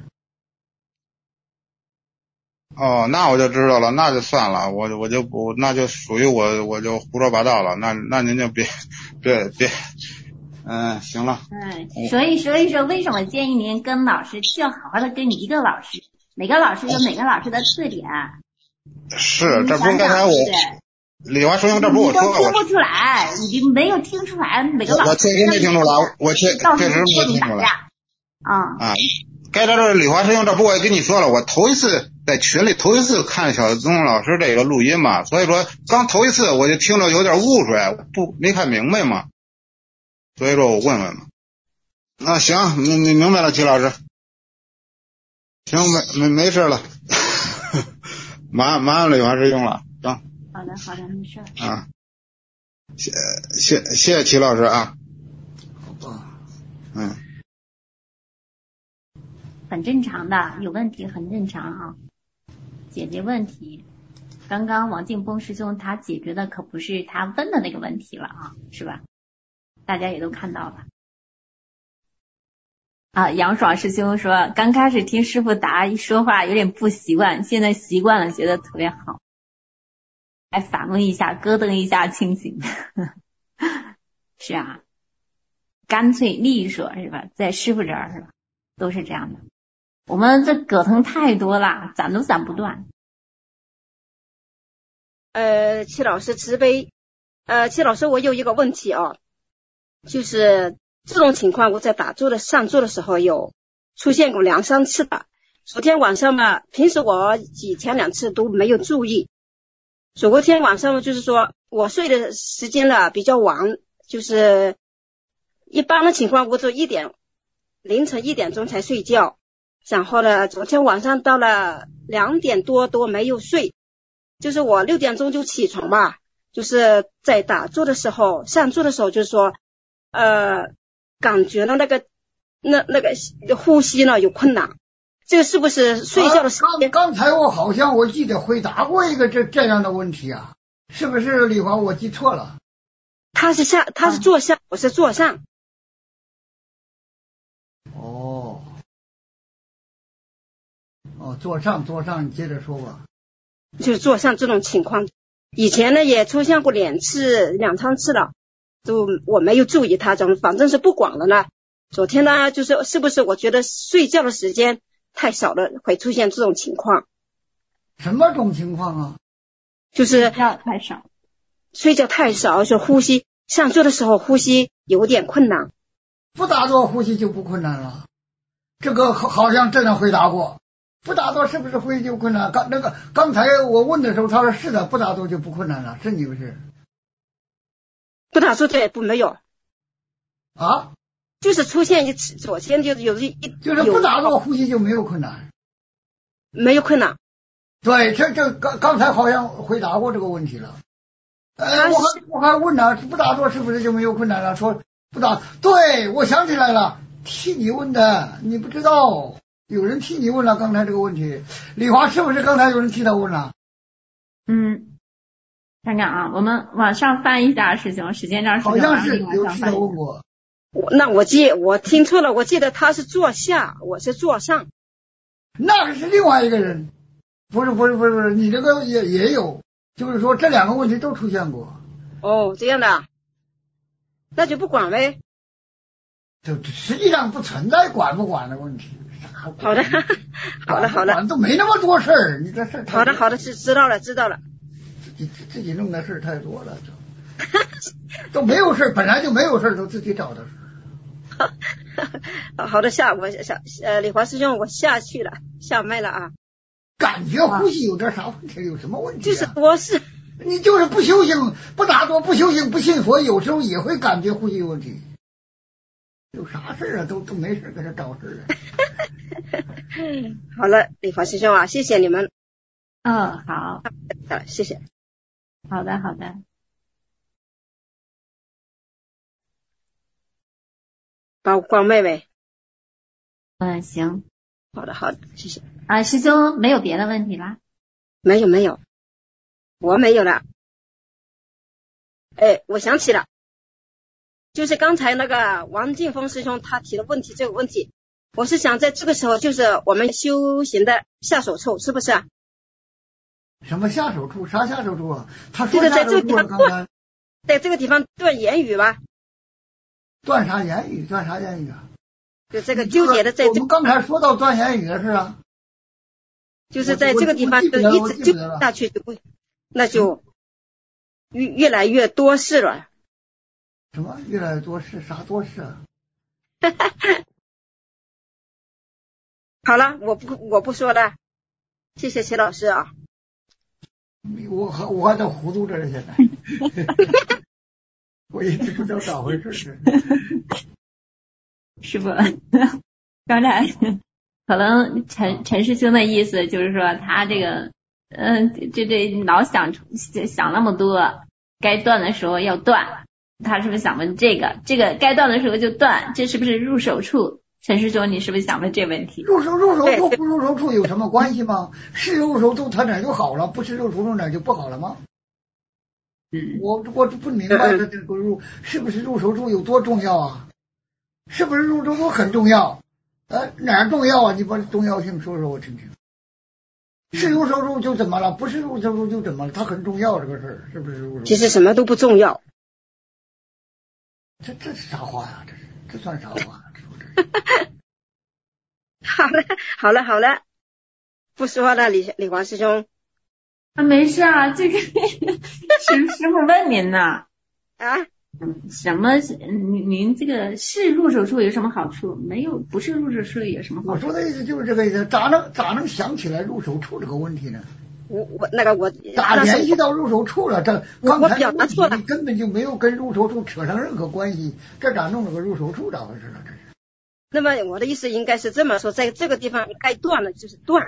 哦，那我就知道了，那就算了，我我就不，那就属于我，我就胡说八道了。那那您就别别别，嗯，行了。 嗯，所以所以说，为什么建议您跟老师就要好好的跟一个老师？每个老师有每个老师的特点。 是，这不是刚才我李华师兄这不是我说的，你都听不出来，你没有听出来每个老师。 我确实没听出来，我确确实没听出来。 啊啊，该在这李华师兄这不我也跟你说了，我头一次在群里头一次看小宗老师这个录音嘛，所以说刚头一次我就听着有点污水，不没看明白嘛，所以说我问问嘛。 啊，行，你你明白了，齐老师。行，没没没事了，麻麻烦李华师兄了，行。 好的，好的，没事。 啊，谢谢谢谢齐老师啊。 好吧。 嗯。 很正常的，有问题很正常啊。解决问题，刚刚王劲峰师兄他解决的可不是他问的那个问题了啊，是吧？大家也都看到了。啊，杨爽师兄说，刚开始听师傅答一说话有点不习惯，现在习惯了，觉得特别好。来反问一下，咯噔一下，清醒。是啊，干脆利索是吧？在师傅这儿是吧？都是这样的。我们这葛藤太多了，攒都攒不断。 呃，戚老师慈悲，呃，戚老师，我有一个问题啊，就是这种情况我在打坐的上座的时候有出现过两三次吧。昨天晚上嘛，平时我以前两次都没有注意，昨天晚上就是说我睡的时间呢比较晚，就是一般的情况我就一点凌晨一点钟才睡觉。然后呢，昨天晚上到了两点多都没有睡，就是我六点钟就起床吧，就是在打坐的时候，上座的时候，就是说，呃，感觉到那个那那个呼吸呢有困难，这个是不是睡觉的时间？ 啊、刚刚才我好像我记得回答过一个这这样的问题啊，是不是李华？我记错了。 他是下，他是坐下，啊、我是坐上。 哦。哦，坐上坐上，你接着说吧。 就是坐上这种情况，以前呢也出现过两次、两三次了，都我没有注意它，怎么反正是不管了呢。昨天呢，就是是不是我觉得睡觉的时间太少了，会出现这种情况？ 什么种情况啊？ 就是睡觉太少， 睡觉太少，是呼吸上座的时候呼吸有点困难。 不打坐呼吸就不困难了，这个好像真的回答过。不打坐是不是呼吸就困难？刚那个刚才我问的时候，他说是的，不打坐就不困难了，是你不是？ 不打坐对不没有啊， 就是出现一次，昨天就有一就是不打坐呼吸就没有困难， 没有困难。 对，这这刚刚才好像回答过这个问题了。呃，我还我还问呢，不打坐是不是就没有困难了？说不打，对，我想起来了，替你问的，你不知道。有人替你问了刚才这个问题，李华是不是刚才有人替他问了？ 嗯，看看啊，我们往上翻一下，师兄，时间上好像是有替他问过。 我那我记我听错了，我记得他是坐下，我是坐上。 那个是另外一个人，不是不是不是不是，你这个也也有，就是说这两个问题都出现过。 哦，这样的，那就不管呗。 就实际上不存在管不管的问题。 好的，好的，好的， 都没那么多事儿，你这事儿。 好的，好的，是知道了，知道了。 自己自己弄的事儿太多了，都都没有事儿，本来就没有事儿，都自己找的事儿。好的，下我下呃李华师兄，我下去了，下麦了啊。 感觉呼吸有点啥问题？有什么问题、啊？ 就是多事。 你就是不修行，不打坐，不修行，不信佛，有时候也会感觉呼吸有问题。有啥事啊？都都没事，搁这找事啊。 好了，李华师兄啊，谢谢你们。 嗯，好， 好，谢谢。 好的，好的。 帮我关妹妹。 嗯，行。 好的，好的，谢谢。 啊，师兄没有别的问题啦？ 没有，没有，我没有了。哎，我想起了。就是刚才那个王劲峰师兄他提的问题，这个问题，我是想在这个时候，就是我们修行的下手处，是不是啊？ 什么下手处？啥下手处啊？他说下手处了，刚才在这个地方断言语吧？ 断啥言语？断啥言语啊？ 就这个纠结的在这。 我们刚才说到断言语了，是啊。 就是在这个地方就一直纠下去，就不，那就越越来越多事了。 什么越来越多事？啥多事啊？ 好了，我不我不说了，谢谢齐老师啊。 我还我还在糊涂着呢，现在我一直不知道咋回事。 师傅，刚才可能陈陈师兄的意思就是说他这个嗯这这老想想那么多，该断的时候要断，他是不是想问这个这个该断的时候就断，这是不是入手处？陈师兄，你是不是想问这问题？ 入手入手处不入手处有什么关系吗？是入手处它哪就好了，不是入手处哪就不好了吗？ 嗯， 我我不明白它这个入是不是入手处有多重要啊？是不是入手处很重要？呃，哪儿重要啊？你把重要性说说我听听。是入手处就怎么了？不是入手处就怎么了？它很重要这个事儿，是不是入手处？ 其实什么都不重要。 这这是啥话呀？这是这算啥话？ 好了好了好了，不说了，李李华师兄。 啊，没事啊，这个师师傅问您呢。 啊？ 嗯，什么？您您这个是入手处有什么好处？没有，不是入手处有什么好处？ 我说的意思就是这个意思，咋能咋能想起来入手处这个问题呢？ 我我那个我咋联系到入手处了？这刚才表达错了， 根本就没有跟入手处扯上任何关系，这咋弄了个入手处？咋回事了？这是。 那么我的意思应该是这么说，在这个地方该断了就是断。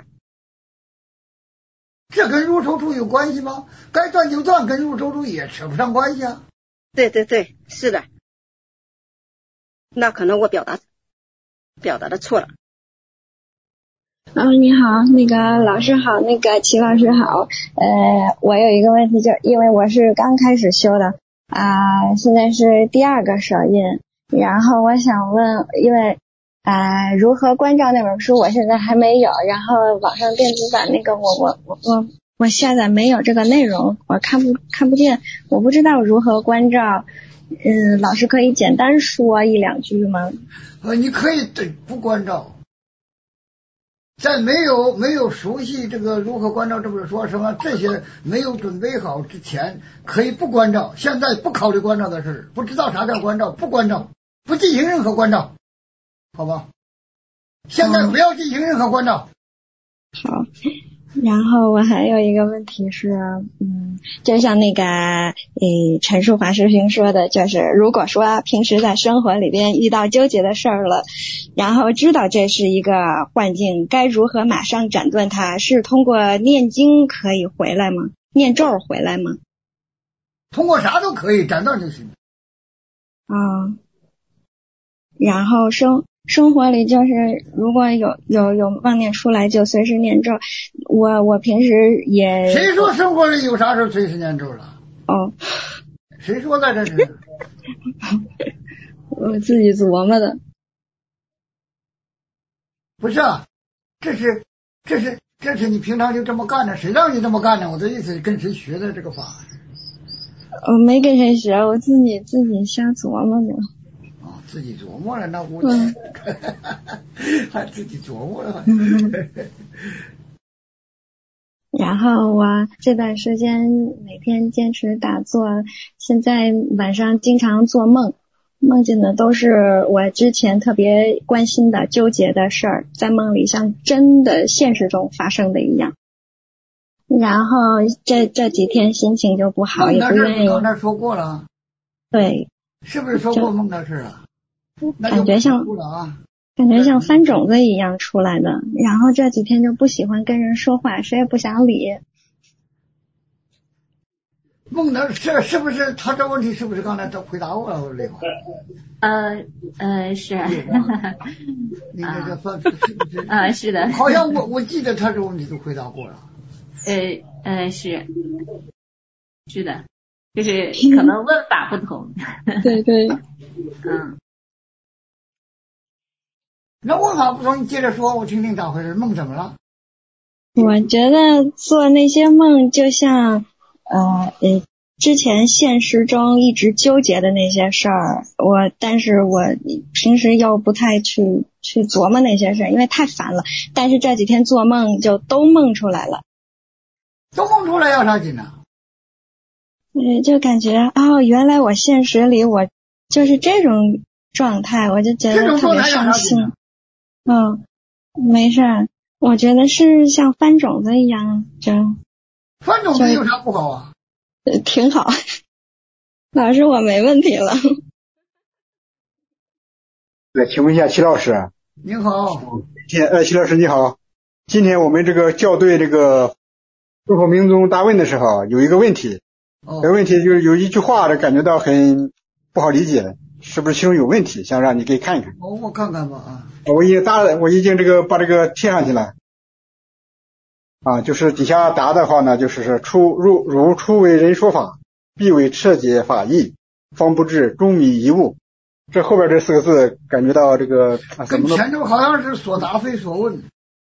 这跟入手处有关系吗？该断就断，跟入手处也扯不上关系啊。 对对对，是的。那可能我表达表达的错了。 哦，你好，那个老师好，那个齐老师好。呃，我有一个问题，就因为我是刚开始修的啊、呃，现在是第二个手印，然后我想问，因为啊、呃，如何关照那本书我现在还没有，然后网上电子版那个我我我我我下载没有这个内容，我看不看不见，我不知道如何关照。嗯，老师可以简单说一两句吗？ 呃，你可以不关照，在没有没有熟悉这个如何关照这本书什么这些没有准备好之前，可以不关照。现在不考虑关照的事，不知道啥叫关照，不关照，不进行任何关照，好吧？现在不要进行任何关照。 好。然后我还有一个问题是，嗯，就像那个呃陈淑华师兄说的，就是如果说平时在生活里边遇到纠结的事儿了，然后知道这是一个幻境，该如何马上斩断它？是通过念经可以回来吗？念咒回来吗？ 通过啥都可以斩断就行。 啊、嗯，然后生生活里就是如果有有有妄念出来就随时念咒，我我平时也谁说生活里有啥事随时念咒了？ 哦， 谁说的这是？ 我自己琢磨的。 不是啊，这是这是这是你平常就这么干的，谁让你这么干的？我的意思跟谁学的这个法？ 我没跟谁学，我自己自己瞎琢磨的。 哦，自己琢磨了，那我、 嗯、 还自己琢磨了。 然后我这段时间每天坚持打坐，现在晚上经常做梦，梦见的都是我之前特别关心的纠结的事儿，在梦里像真的现实中发生的一样。然后这这几天心情就不好，也不愿意。 刚才说过了。 对。 是不是说过梦的事啊？ 感觉像感觉像翻种子一样出来的，然后这几天就不喜欢跟人说话，谁也不想理。 梦的是是不是他这问题是不是刚才都回答过了？雷华。 呃呃是。 你这个算是是不是？ 啊是的。 好像我我记得他这问题都回答过了。 呃呃是是的，就是可能问法不同。 对对。 嗯。 那问法不同，你接着说，我听听咋回事？梦怎么了？ 我觉得做那些梦就像呃呃之前现实中一直纠结的那些事儿，我但是我平时又不太去去琢磨那些事儿，因为太烦了。但是这几天做梦就都梦出来了。 都梦出来要啥紧呢？ 嗯，就感觉哦，原来我现实里我就是这种状态，我就觉得特别伤心。嗯，没事，我觉得是像翻种子一样，就翻种子有啥不好啊？ 呃，挺好。老师，我没问题了。 对，请问一下齐老师。 您好。 今天呃，齐老师你好。今天我们这个校对这个入口明宗大问的时候，有一个问题， 哦、 这个问题就是有一句话，感觉到很不好理解，是不是其中有问题？想让你给看一看。 哦，我看看吧啊。 我已经答了，我已经这个把这个贴上去了。啊，就是底下答的话呢，就是说初入如初为人说法，必为彻解法义，方不至中迷遗误。这后边这四个字感觉到这个啊， 跟前头好像是所答非所问。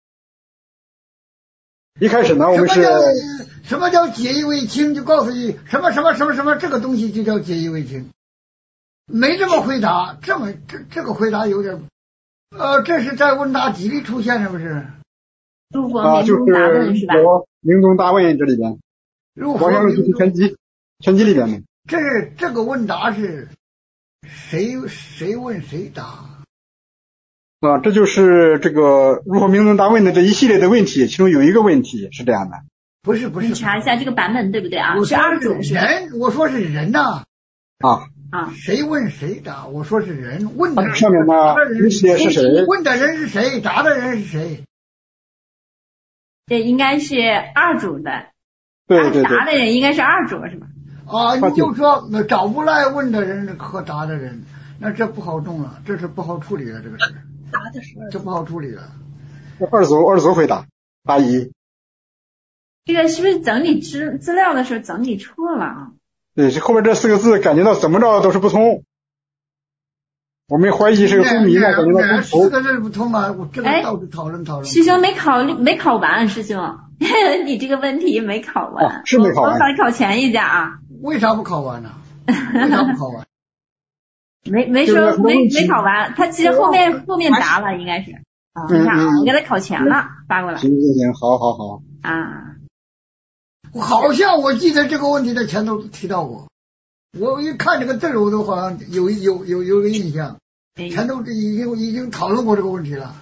一开始呢，我们是什么叫解义为轻，就告诉你什么什么什么什么这个东西就叫解义为轻，没这么回答，这么这这个回答有点，呃，这是在问答集里出现是不是？ 入佛明宗大问是吧？ 明宗大问这里边， 入佛明宗全集全集里边的。 这这个问答是谁谁问谁答？ 啊，这就是这个入佛明宗大问的这一系列的问题，其中有一个问题是这样的。 不是不是， 你查一下这个版本对不对啊？ 我是二种是人，我说是人呐。 啊啊， 谁问谁答？我说是人，问的上面呢，一系列是谁？ 问的人是谁？答的人是谁？ 这应该是二主的。 对对对。 答的人应该是二主是吧？ 啊，你就说那找不来问的人和答的人，那这不好弄了，这是不好处理的这个事。 答的是这不好处理了。 二组二组回答，答疑。 这个是不是整理资资料的时候整理错了啊？ 对，这后面这四个字感觉到怎么着都是不通。我们怀疑是个公迷呢，感觉到不通。四个字不通啊，我这个倒是讨论讨论。 师兄没考虑没考完，师兄，你这个问题没考完， 啊、是没考完。 我考考前一下啊。 为啥不考完呢？为啥不考完？ 没没说没没考完，他其实后面后面答了，应该是啊。你看啊，我给他考前了，发过来。 行行行，好好好。 啊， 好像我记得这个问题在前头提到过，我一看这个字我都好像有有有有个印象，前头已经已经讨论过这个问题了。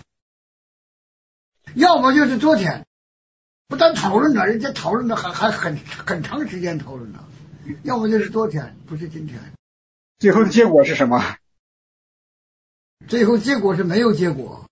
要么就是昨天，不但讨论了，人家讨论的还还很很长时间讨论了。要么就是昨天，不是今天。 最后的结果是什么？ 最后结果是没有结果。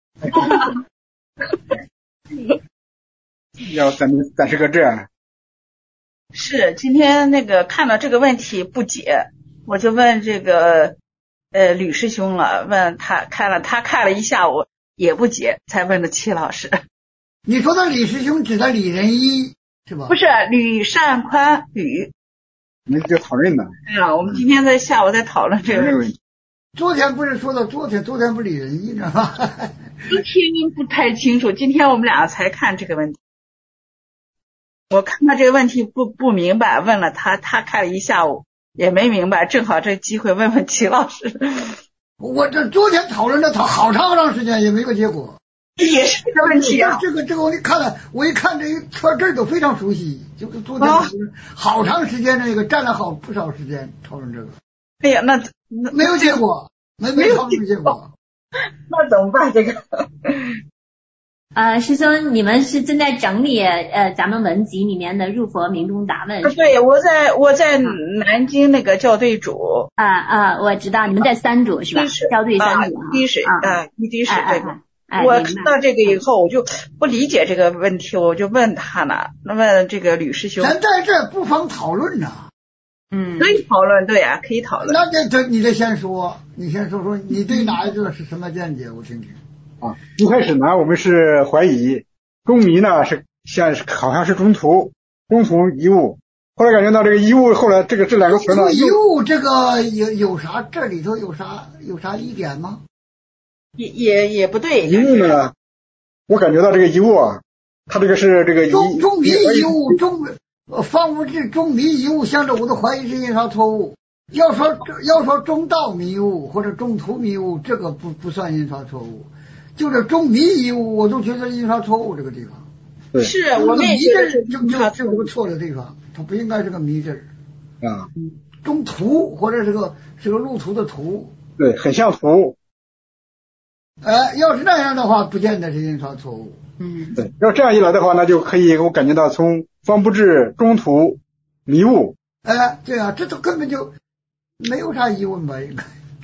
要咱们咱是个这样。 是今天那个看到这个问题不解，我就问这个呃吕师兄了，问他看了他看了一下午也不解，才问的齐老师。 你说的李师兄指的李仁一是吧？ 不是，吕善宽吕。 我们就讨论呢。 哎呀，我们今天在下午在讨论这个问题。 昨天不是说到昨天，昨天不李仁一呢吗？ 今天不太清楚，今天我们俩才看这个问题。我看到这个问题不不明白，问了他，他看了一下午也没明白，正好这机会问问齐老师。 我这昨天讨论了他好长好长时间也没个结果。 也是这个问题啊！ 这个这个我一看了，我一看这一圈字都非常熟悉，就是昨天、哦、好长时间那个占了好不少时间讨论这个。 哎呀，那那没有结果，没没讨论结果， 那怎么办？这个？ 呃，师兄，你们是正在整理呃咱们文集里面的入佛明宗答问？ 对，我在我在南京那个校对组。 啊啊，我知道你们在三组是吧？校对三组。 滴水啊，一滴水这个。 哎、 我看到这个以后，我就不理解这个问题，我就问他呢，问这个吕师兄。 咱在这不妨讨论呐、啊， 嗯， 可以讨论，对啊，可以讨论。 那这这你得先说，你先说说你对哪一个是什么见解，我听听。 啊，一开始呢，我们是怀疑中迷呢是像好像是中途中途遗误，后来感觉到这个遗误，后来这个这两个词呢， 遗误这个有有啥这里头有啥有啥疑点吗？ 也也也不对， 遗误呢，我感觉到这个遗误啊，它这个是这个中中迷遗误中方不至中迷遗误，像这我都怀疑是印刷错误。要说要说中道迷误或者中途迷误，这个不不算印刷错误，就是中迷遗误，我都觉得印刷错误这个地方。 是我们也觉得就就这个错的地方，它不应该是个迷字啊。 中途或者是个是个路途的途， 对，很像途。 呃，要是那样的话，不见得是印刷错误。 嗯， 对，要这样一来的话，那就可以我感觉到从方不至中途迷误。 哎，对啊，这都根本就没有啥疑问吧？应该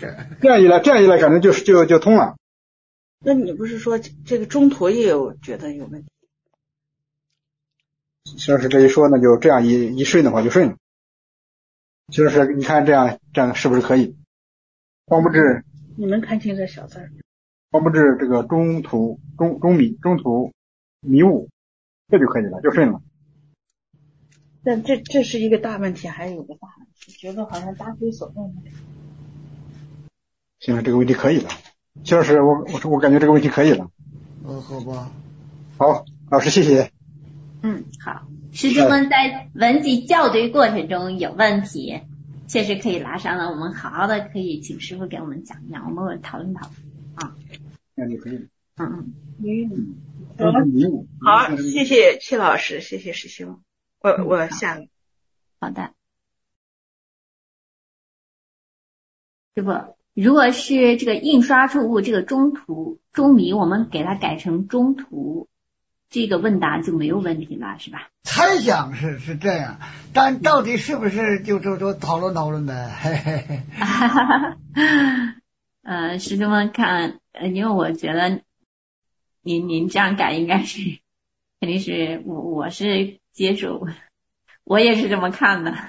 这样一来，这样一来，可能就是就就通了。 那你不是说这个中途也有觉得有问题？ 徐老师这一说呢，就这样一一顺的话就顺了。徐老师，你看这样这样是不是可以？方不至， 你能看清这小字儿？ 方不至这个中途中中迷中途迷雾，这就可以了，就顺了。 但这这是一个大问题，还有个大问题，觉得好像答非所问。 行了，这个问题可以了。徐老师，我我我感觉这个问题可以了。 嗯，好吧。 好，老师谢谢。 嗯，好。师兄们在文集校对过程中有问题，确实可以拉上了，我们好好的可以请师傅给我们讲讲，我们讨论讨论啊。 那就可以。 嗯嗯。嗯。好，谢谢戚老师，谢谢师兄。我我下了。 好的。师傅，如果是这个印刷出物这个中途中迷，我们给它改成中途，这个问答就没有问题了，是吧？ 猜想是是这样，但到底是不是就就说讨论讨论呗？嘿嘿嘿。 呃，师兄们看，呃，因为我觉得您您这样改应该是肯定是我我是接受，我也是这么看的。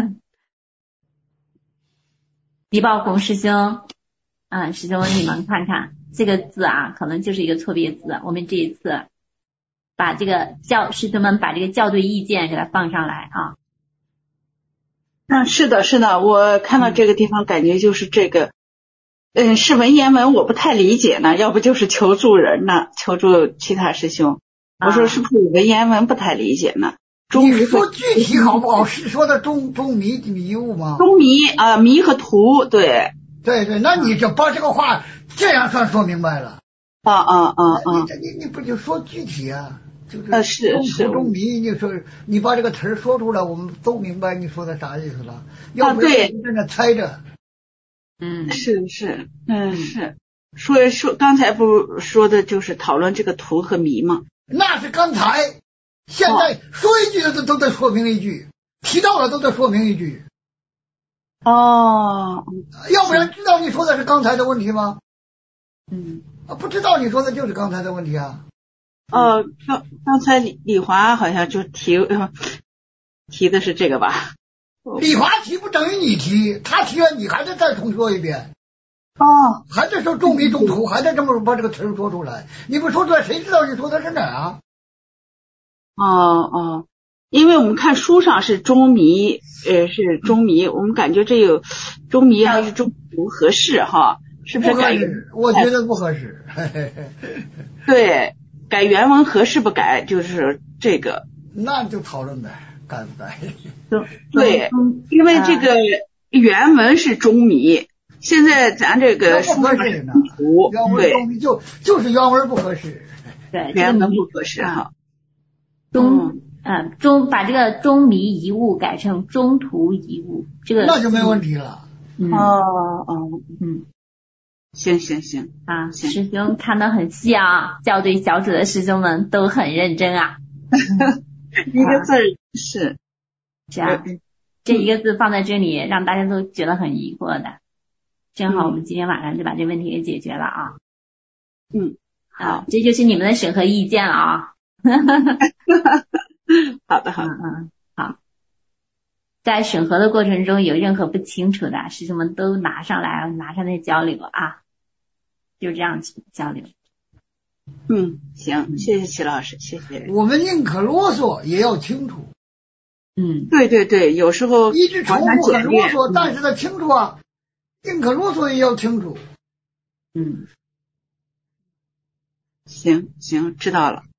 李宝红师兄，啊，师兄你们看看这个字啊，可能就是一个错别字。我们这一次把这个校师兄们把这个校对意见给它放上来啊。 嗯，是的，是的，我看到这个地方感觉就是这个，嗯，是文言文我不太理解呢，要不就是求助人呢，求助其他师兄。我说是不是文言文不太理解呢？ 你说具体好不好？是说的中中迷迷雾吗？ 中迷啊，迷和图，对对对，那你就把这个话这样算说明白了。 啊啊啊啊！ 你你你不就说具体啊？就是呃是是中迷，你说你把这个词儿说出来，我们都明白你说的啥意思了。 啊， 要不然在那猜着。 嗯， 是是嗯是。说说刚才不说的就是讨论这个图和迷吗？ 那是刚才。现在说一句都都得说明一句，提到了都得说明一句。 哦， 要不然知道你说的是刚才的问题吗？ 嗯， 不知道你说的就是刚才的问题啊。 哦，刚刚才李李华好像就提提的是这个吧？ 李华提不等于你提，他提完你还得再重说一遍。 哦， 还得说中迷中途，还得这么把这个词说出来。你不说出来，谁知道你说的是哪啊？ 哦哦，因为我们看书上是中迷，呃是中迷，我们感觉这有中迷还是中途合适哈？是不是改？ 我觉得不合适。 对，改原文合适不改，就是这个。 那就讨论呗，改不改？ 对，因为这个原文是中迷，现在咱这个不合适呢。原文中迷就就是原文不合适。 对， 原文不合适哈。 中嗯中把这个中迷遗物改成中途遗物，这个那就没问题了。 嗯哦哦嗯， 行行行啊，师兄看得很细啊，校对小组的师兄们都很认真啊。 一个字是是啊，这一个字放在这里，让大家都觉得很疑惑的。正好我们今天晚上就把这问题给解决了啊。 嗯， 好，这就是你们的审核意见了啊。 好的，好的， 嗯嗯，好。在审核的过程中有任何不清楚的，师兄们都拿上来，拿上来交流啊，就这样子交流。 嗯，行，谢谢齐老师，谢谢。 我们宁可啰嗦也要清楚。 嗯， 对对对，有时候一直重复很啰嗦，但是他清楚啊，宁可啰嗦也要清楚。 嗯， 行行，知道了。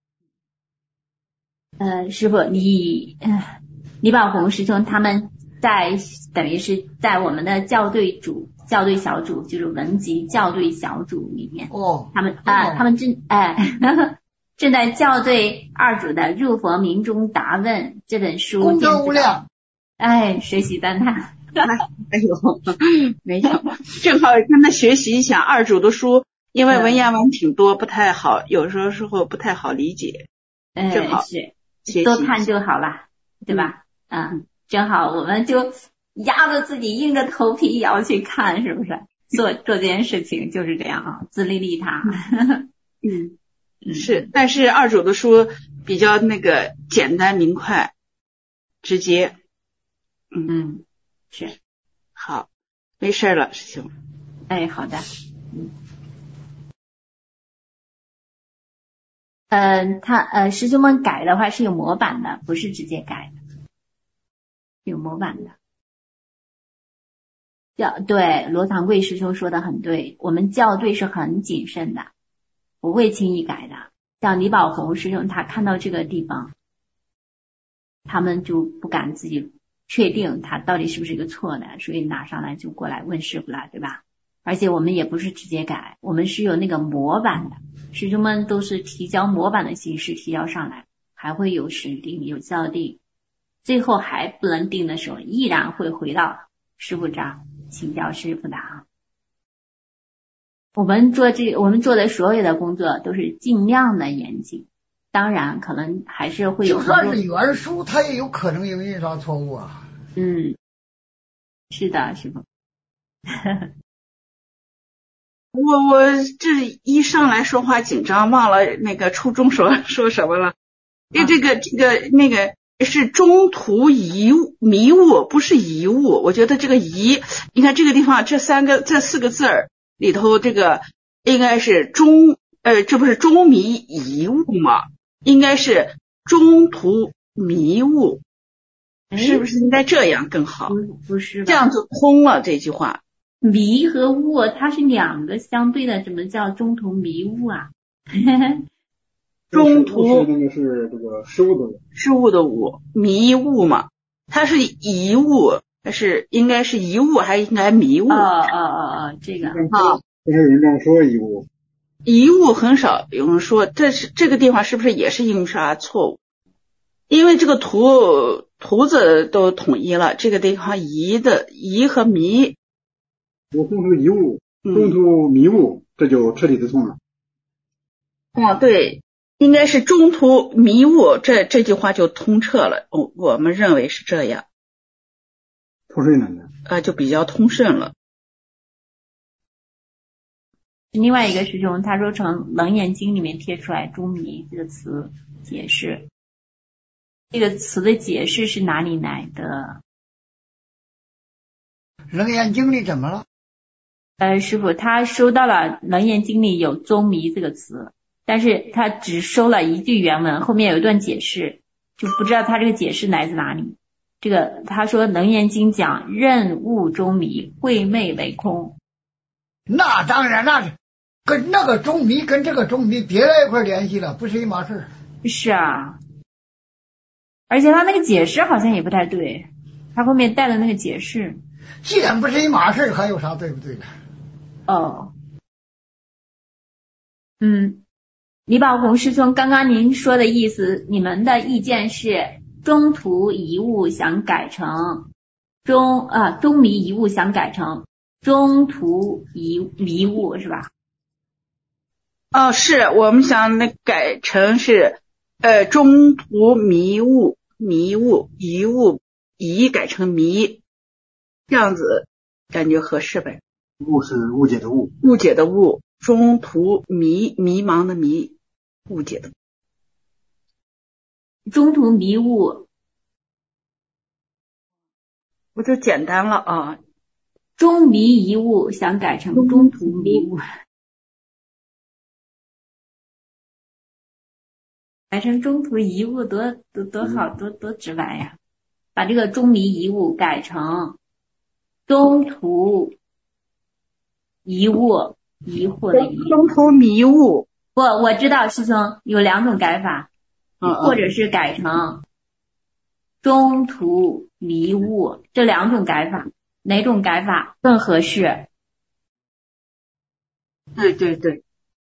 呃，师傅，你呃李宝红师兄他们在等于是在我们的校对组校对小组，就是文集校对小组里面， 哦， 他们啊、呃，他们正哎、呃、正在校对二组的《入佛明中答问》这本书， 功德无量， 哎，学习赞叹。 哎呦，没有，正好跟他学习一下二组的书，因为文言文挺多，不太好，有时候时候不太好理解， 哎， 正好是多看就好了，对吧？嗯，正好我们就压着自己硬着头皮也要去看，是不是？做做这件事情就是这样啊，自利利他。 嗯，是，但是二主的书比较那个简单明快直接。 嗯嗯，是。 好，没事了，师兄。 哎，好的。嗯。嗯，他呃，师兄们改的话是有模板的，不是直接改的，有模板的。校对，罗唐贵师兄说的很对，我们校对是很谨慎的，不会轻易改的。像李宝红师兄，他看到这个地方，他们就不敢自己确定他到底是不是一个错的，所以拿上来就过来问师傅了，对吧？而且我们也不是直接改，我们是有那个模板的，师兄们都是提交模板的形式提交上来，还会有审定有校定，最后还不能定的时候，依然会回到师傅这儿请教师傅的啊。我们做这我们做的所有的工作都是尽量的严谨，当然可能还是会有， 就算是原书它也有可能有印刷错误啊。 嗯，是的，师傅。 我我这一上来说话紧张，忘了那个初中说说什么了。因为这个这个那个是中途遗迷误，不是遗误。我觉得这个遗，你看这个地方这三个这四个字儿里头，这个应该是中呃，这不是中迷遗误吗？应该是中途迷误，是不是应该这样更好？ 不是， 这样就通了这句话。 迷和误它是两个相对的，怎么叫中途迷误啊？ 中途那个是这个失误的误， 失误的误，迷误嘛，它是遗误，它是应该是遗误还是应该迷误？ 哦哦哦哦，这个啊， 不是有人这样说遗误， 遗误很少有人说，这是这个地方是不是也是印刷错误？因为这个图图子都统一了，这个地方遗的遗和迷。 我中途遗误，中途迷误，这就彻底的通了。 哦，对，应该是中途迷误，这这句话就通彻了。我我们认为是这样。 通顺了呢？ 啊，就比较通顺了。 另外一个师兄他说从《楞严经》里面贴出来中迷这个词解释，这个词的解释是哪里来的？ 《楞严经》里怎么了？ 呃，师傅，他收到了《楞严经》里有中迷这个词，但是他只收了一句原文，后面有一段解释，就不知道他这个解释来自哪里。这个他说《楞严经》讲任悟中迷，慧昧为空。 那当然，那跟那个中迷跟这个中迷别在一块联系了，不是一码事。 是啊，而且他那个解释好像也不太对，他后面带的那个解释。 既然不是一码事，还有啥对不对的？ 哦，嗯，李宝红师兄，刚刚您说的意思，你们的意见是中途遗误想改成中啊中迷遗误想改成中途遗迷误是吧？ 哦，是我们想那改成是呃中途迷误迷误遗误遗改成迷，这样子感觉合适呗。 误是误解的误， 误解的误，中途迷迷茫的迷，误解的中途迷误， 不就简单了啊？ 中迷遗误想改成中途迷误，改成中途遗误多多多好，多多直白呀！把这个中迷遗误改成中途遗误，疑惑的疑， 中途迷误。 不，我知道师兄有两种改法， 嗯、 或者是改成中途迷误，这两种改法，哪种改法更合适？ 对对对。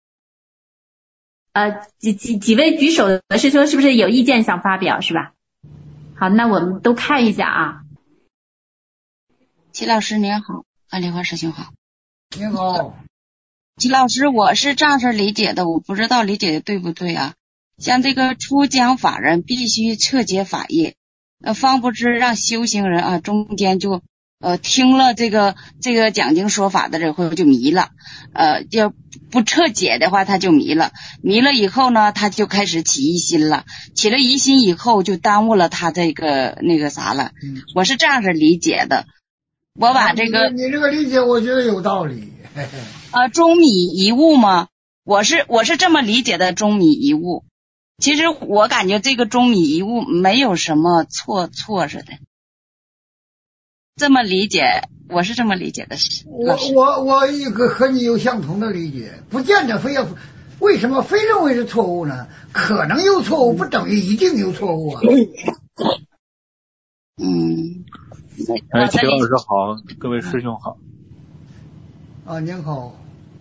呃，几几几位举手的师兄是不是有意见想发表是吧？好，那我们都看一下啊。 齐老师您好，安莲花师兄好。 您好， 齐老师，我是这样式理解的，我不知道理解的对不对啊？像这个出家法人必须彻解法业，呃，方不知让修行人啊中间就呃听了这个这个讲经说法的时候就迷了，呃要不彻解的话他就迷了，迷了以后呢他就开始起疑心了，起了疑心以后就耽误了他这个那个啥了。嗯、我是这样是理解的，我把这个、 啊、你, 你这个理解我觉得有道理。 啊，中迷一悟吗？我是我是这么理解的，中迷一悟。其实我感觉这个中迷一悟没有什么错错似的。这么理解，我是这么理解的。 我我我一个和你有相同的理解，不见得非要，为什么非认为是错误呢？可能有错误，不等于一定有错误啊。 嗯。 哎，齐老师好，各位师兄好。 啊，您好。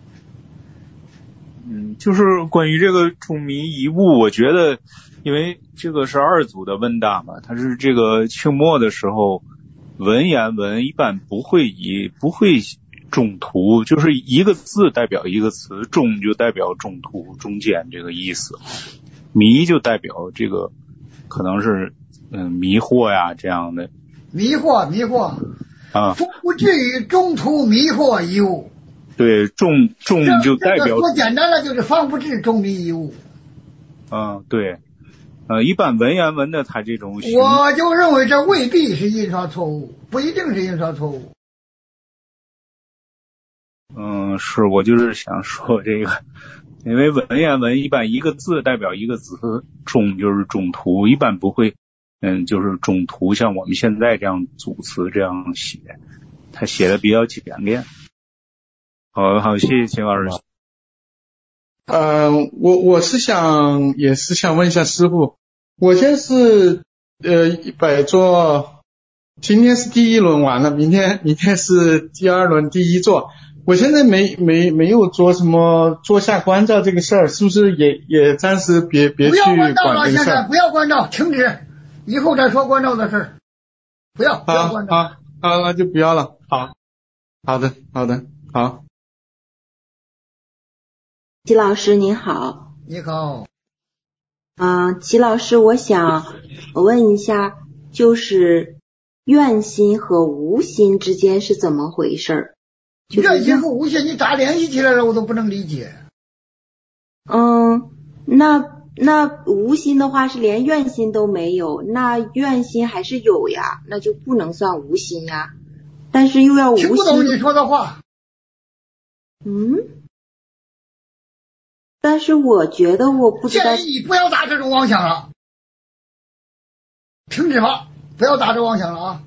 嗯，就是关于这个中迷一悟，我觉得，因为这个是二祖的问答嘛，他是这个清末的时候。文言文一般不会以不会中途，就是一个字代表一个词，中就代表中途中间这个意思，迷就代表这个可能是嗯迷惑呀这样的。 迷惑迷惑啊， 不至于中途迷惑一悟。 对，中中就代表。 说简单了就是方不至中迷一悟。 嗯，对。呃，一般文言文的它这种， 我就认为这未必是印刷错误，不一定是印刷错误。 嗯，是我就是想说这个，因为文言文一般一个字代表一个字，中就是中途，一般不会，嗯，就是中途像我们现在这样组词这样写，他写的比较简练。好好，谢谢秦老师。 呃，我我是想也是想问一下师傅，我现在是呃一百座，今天是第一轮完了，明天明天是第二轮第一座，我现在没没没有做什么坐下关照这个事儿，是不是也也暂时别别去管这个事儿？ 不要关照了，现在不要关照，停止，以后再说关照的事儿，不要不要关照。 好，好，那就不要了。好，好的，好的，好。 齐老师您好。 你好。 啊、呃，齐老师，我想问一下，就是愿心和无心之间是怎么回事？就是、 愿心和无心你咋联系起来了？我都不能理解。 嗯，那那无心的话是连愿心都没有，那愿心还是有呀，那就不能算无心呀。但是又要无心。 听不懂你说的话。 嗯。但是我觉得我不知道。 建议你不要打这种妄想了，停止吧，不要打这妄想了啊！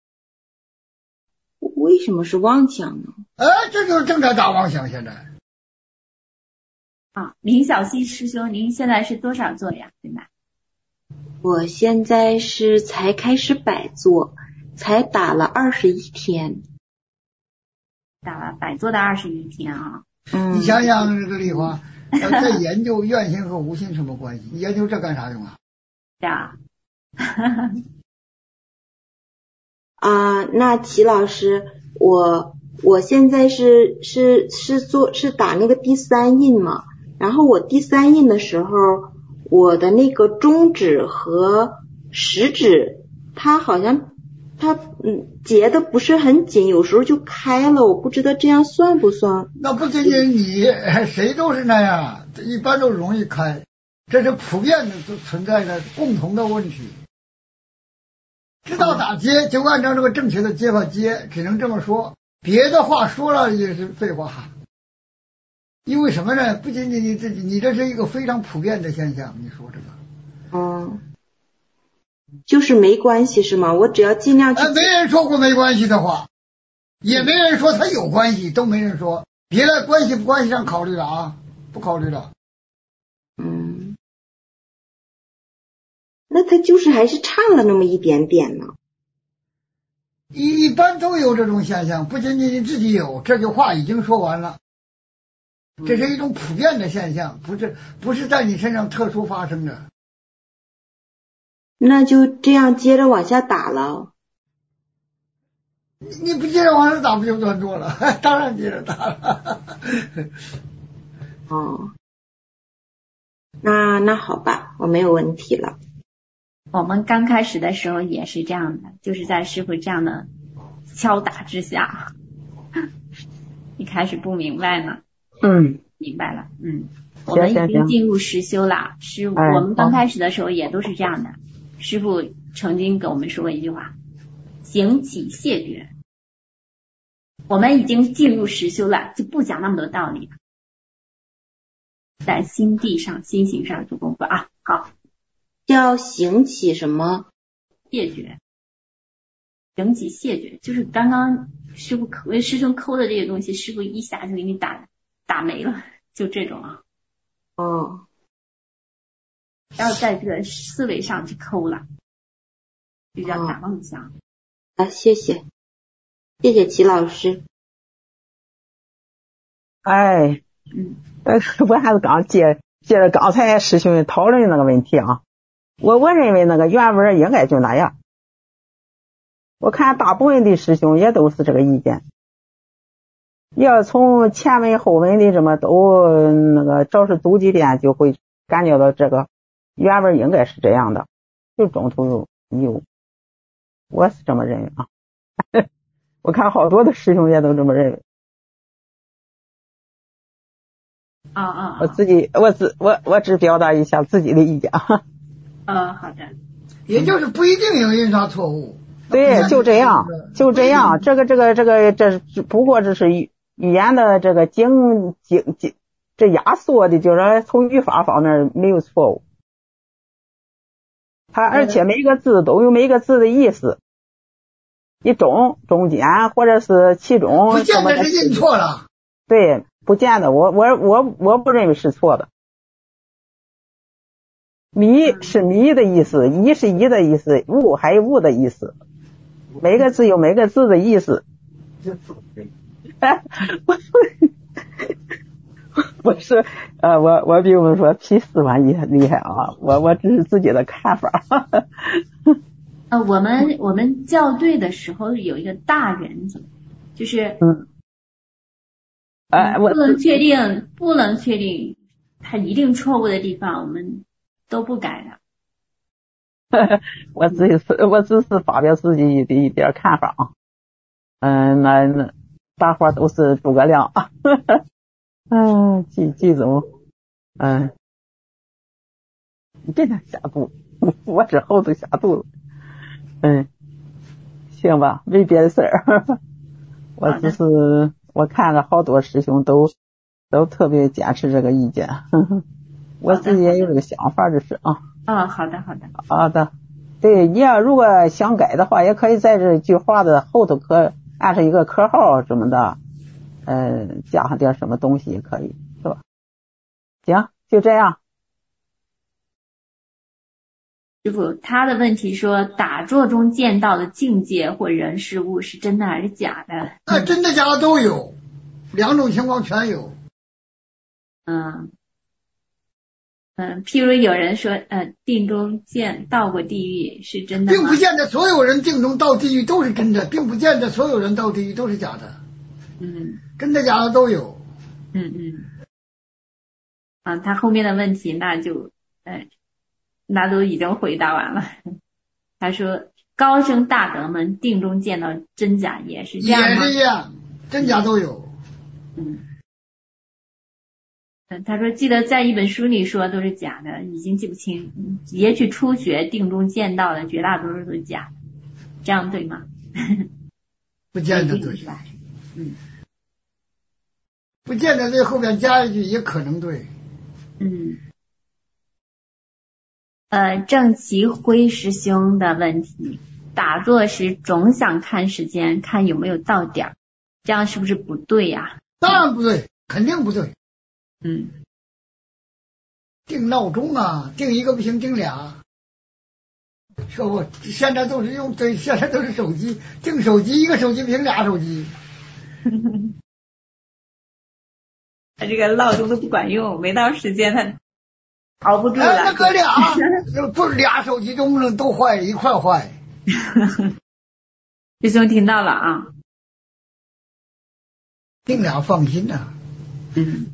为什么是妄想呢？ 哎，这就是正在打妄想。现在啊，林小溪师兄，您现在是多少座呀？现在？ 我现在是才开始百座，才打了二十一天。 打了百座的二十一天啊！ 嗯， 你想想这个丽华。在研究愿心和无心什么关系？你研究这干啥用啊？ 呀， 啊，那齐老师，我我现在是是是做是打那个第三印嘛，然后我第三印的时候，我的那个中指和食指，它好像它嗯结的不是很紧，有时候就开了，我不知道这样算不算？ 那不仅仅你，谁都是那样，一般都容易开，这是普遍的存在的共同的问题。知道咋接就按照这个正确的接法接，只能这么说，别的话说了也是废话。因为什么呢？不仅仅你自己，你这是一个非常普遍的现象，你说这个。 嗯。就是没关系是吗？我只要尽量去。 哎，没人说过没关系的话，也没人说他有关系，都没人说。别的关系不关系上考虑了啊，不考虑了。 嗯，那他就是还是差了那么一点点呢。 一一般都有这种现象，不仅仅你自己有。这句话已经说完了，这是一种普遍的现象，不是不是在你身上特殊发生的。 那就这样接着往下打了。 你不接着往下打不就断多了？当然接着打了。 哦，那那好吧，我没有问题了。 我们刚开始的时候也是这样的，就是在师傅这样的敲打之下，一开始不明白呢。 嗯， 明白了。嗯，我们已经进入实修了。师傅，我们刚开始的时候也都是这样的。师傅曾经给我们说过一句话：行起谢绝。我们已经进入实修了，就不讲那么多道理了，在心地上、心行上做功夫啊。好， 叫行起什么？ 谢绝。行起谢绝，就是刚刚师傅抠师兄抠的这些东西，师傅一下就给你打打没了，就这种啊。 哦， 要在这个思维上去抠了，就叫打妄想。 啊，谢谢，谢谢齐老师。 哎， 嗯， 但是我还是刚接接着刚才师兄讨论那个问题啊，我我认为那个原文应该就那样。我看大部分的师兄也都是这个意见，要从前文后文的这么都那个照是读几遍就会感觉到这个原文应该是这样的，就中途有有，我是这么认为啊。我看好多的师兄也都这么认为。 啊啊！ 我自己我自我我只表达一下自己的意见啊。 嗯，好的。 也就是不一定有印刷错误。 对，就这样，就这样。这个，这个，这个，这不过这是语语言的这个精精精，这压缩的，就是从语法方面没有错误。它而且每个字都有每个字的意思，一中、中间或者是其中。 不见得是印错了。 对，不见得，我我我我不认为是错的。迷是迷的意思，一是一的意思，物还有物的意思。每个字有每个字的意思。我我是呃我我并不是说批四万厉害厉害啊，我我只是自己的看法。 呃，我们我们校对的时候有一个大原则，就是嗯，哎，我不能确定不能确定它一定错误的地方，我们都不改的。 我只是我只是发表自己的一点看法啊。嗯，那那大伙都是诸葛亮啊。嗯，季季总，嗯，你别那下肚，我这后头下肚了。嗯，行吧，没别的事儿。我只是我看了好多师兄都都特别坚持这个意见。我自己也有这个想法，这是啊。 啊、哦，好的，好的， 好的。对，你要如果想改的话，也可以在这句话的后头可按上一个括号什么的，呃，加上点什么东西也可以，是吧？行，就这样。 师傅，他的问题说，打坐中见到的境界或人事物是真的还是假的？ 那、呃、真的假的都有，两种情况全有。 嗯。嗯，譬如有人说，呃，定中见到过地狱是真的吗？ 并不见得所有人定中到地狱都是真的，并不见得所有人到地狱都是假的。 嗯， 真的假的都有。 嗯嗯。啊，他后面的问题那就，呃，那都已经回答完了。他说，高僧大德们定中见到真假也是这样吗？ 也是一样，真假都有。 嗯。他说记得在一本书里说都是假的，已经记不清，也许初学定中见到的绝大多数都是假的，这样对吗？ 不见得对， 是吧？嗯， 不见得对，后面加一句也可能对。 嗯，呃，郑其辉师兄的问题，打坐时总想看时间，看有没有到点，这样是不是不对呀、啊？ 当然不对，肯定不对。 嗯， 定闹钟啊，定一个不行，定俩。说我现在都是用对，现在都是手机，定手机一个手机不行，俩手机。 他这个闹钟都不管用，没到时间他熬不住了。 哎，那哥俩不是俩手机总不能都坏一块坏。 师兄听到了啊， 定俩放心呐、啊。 嗯。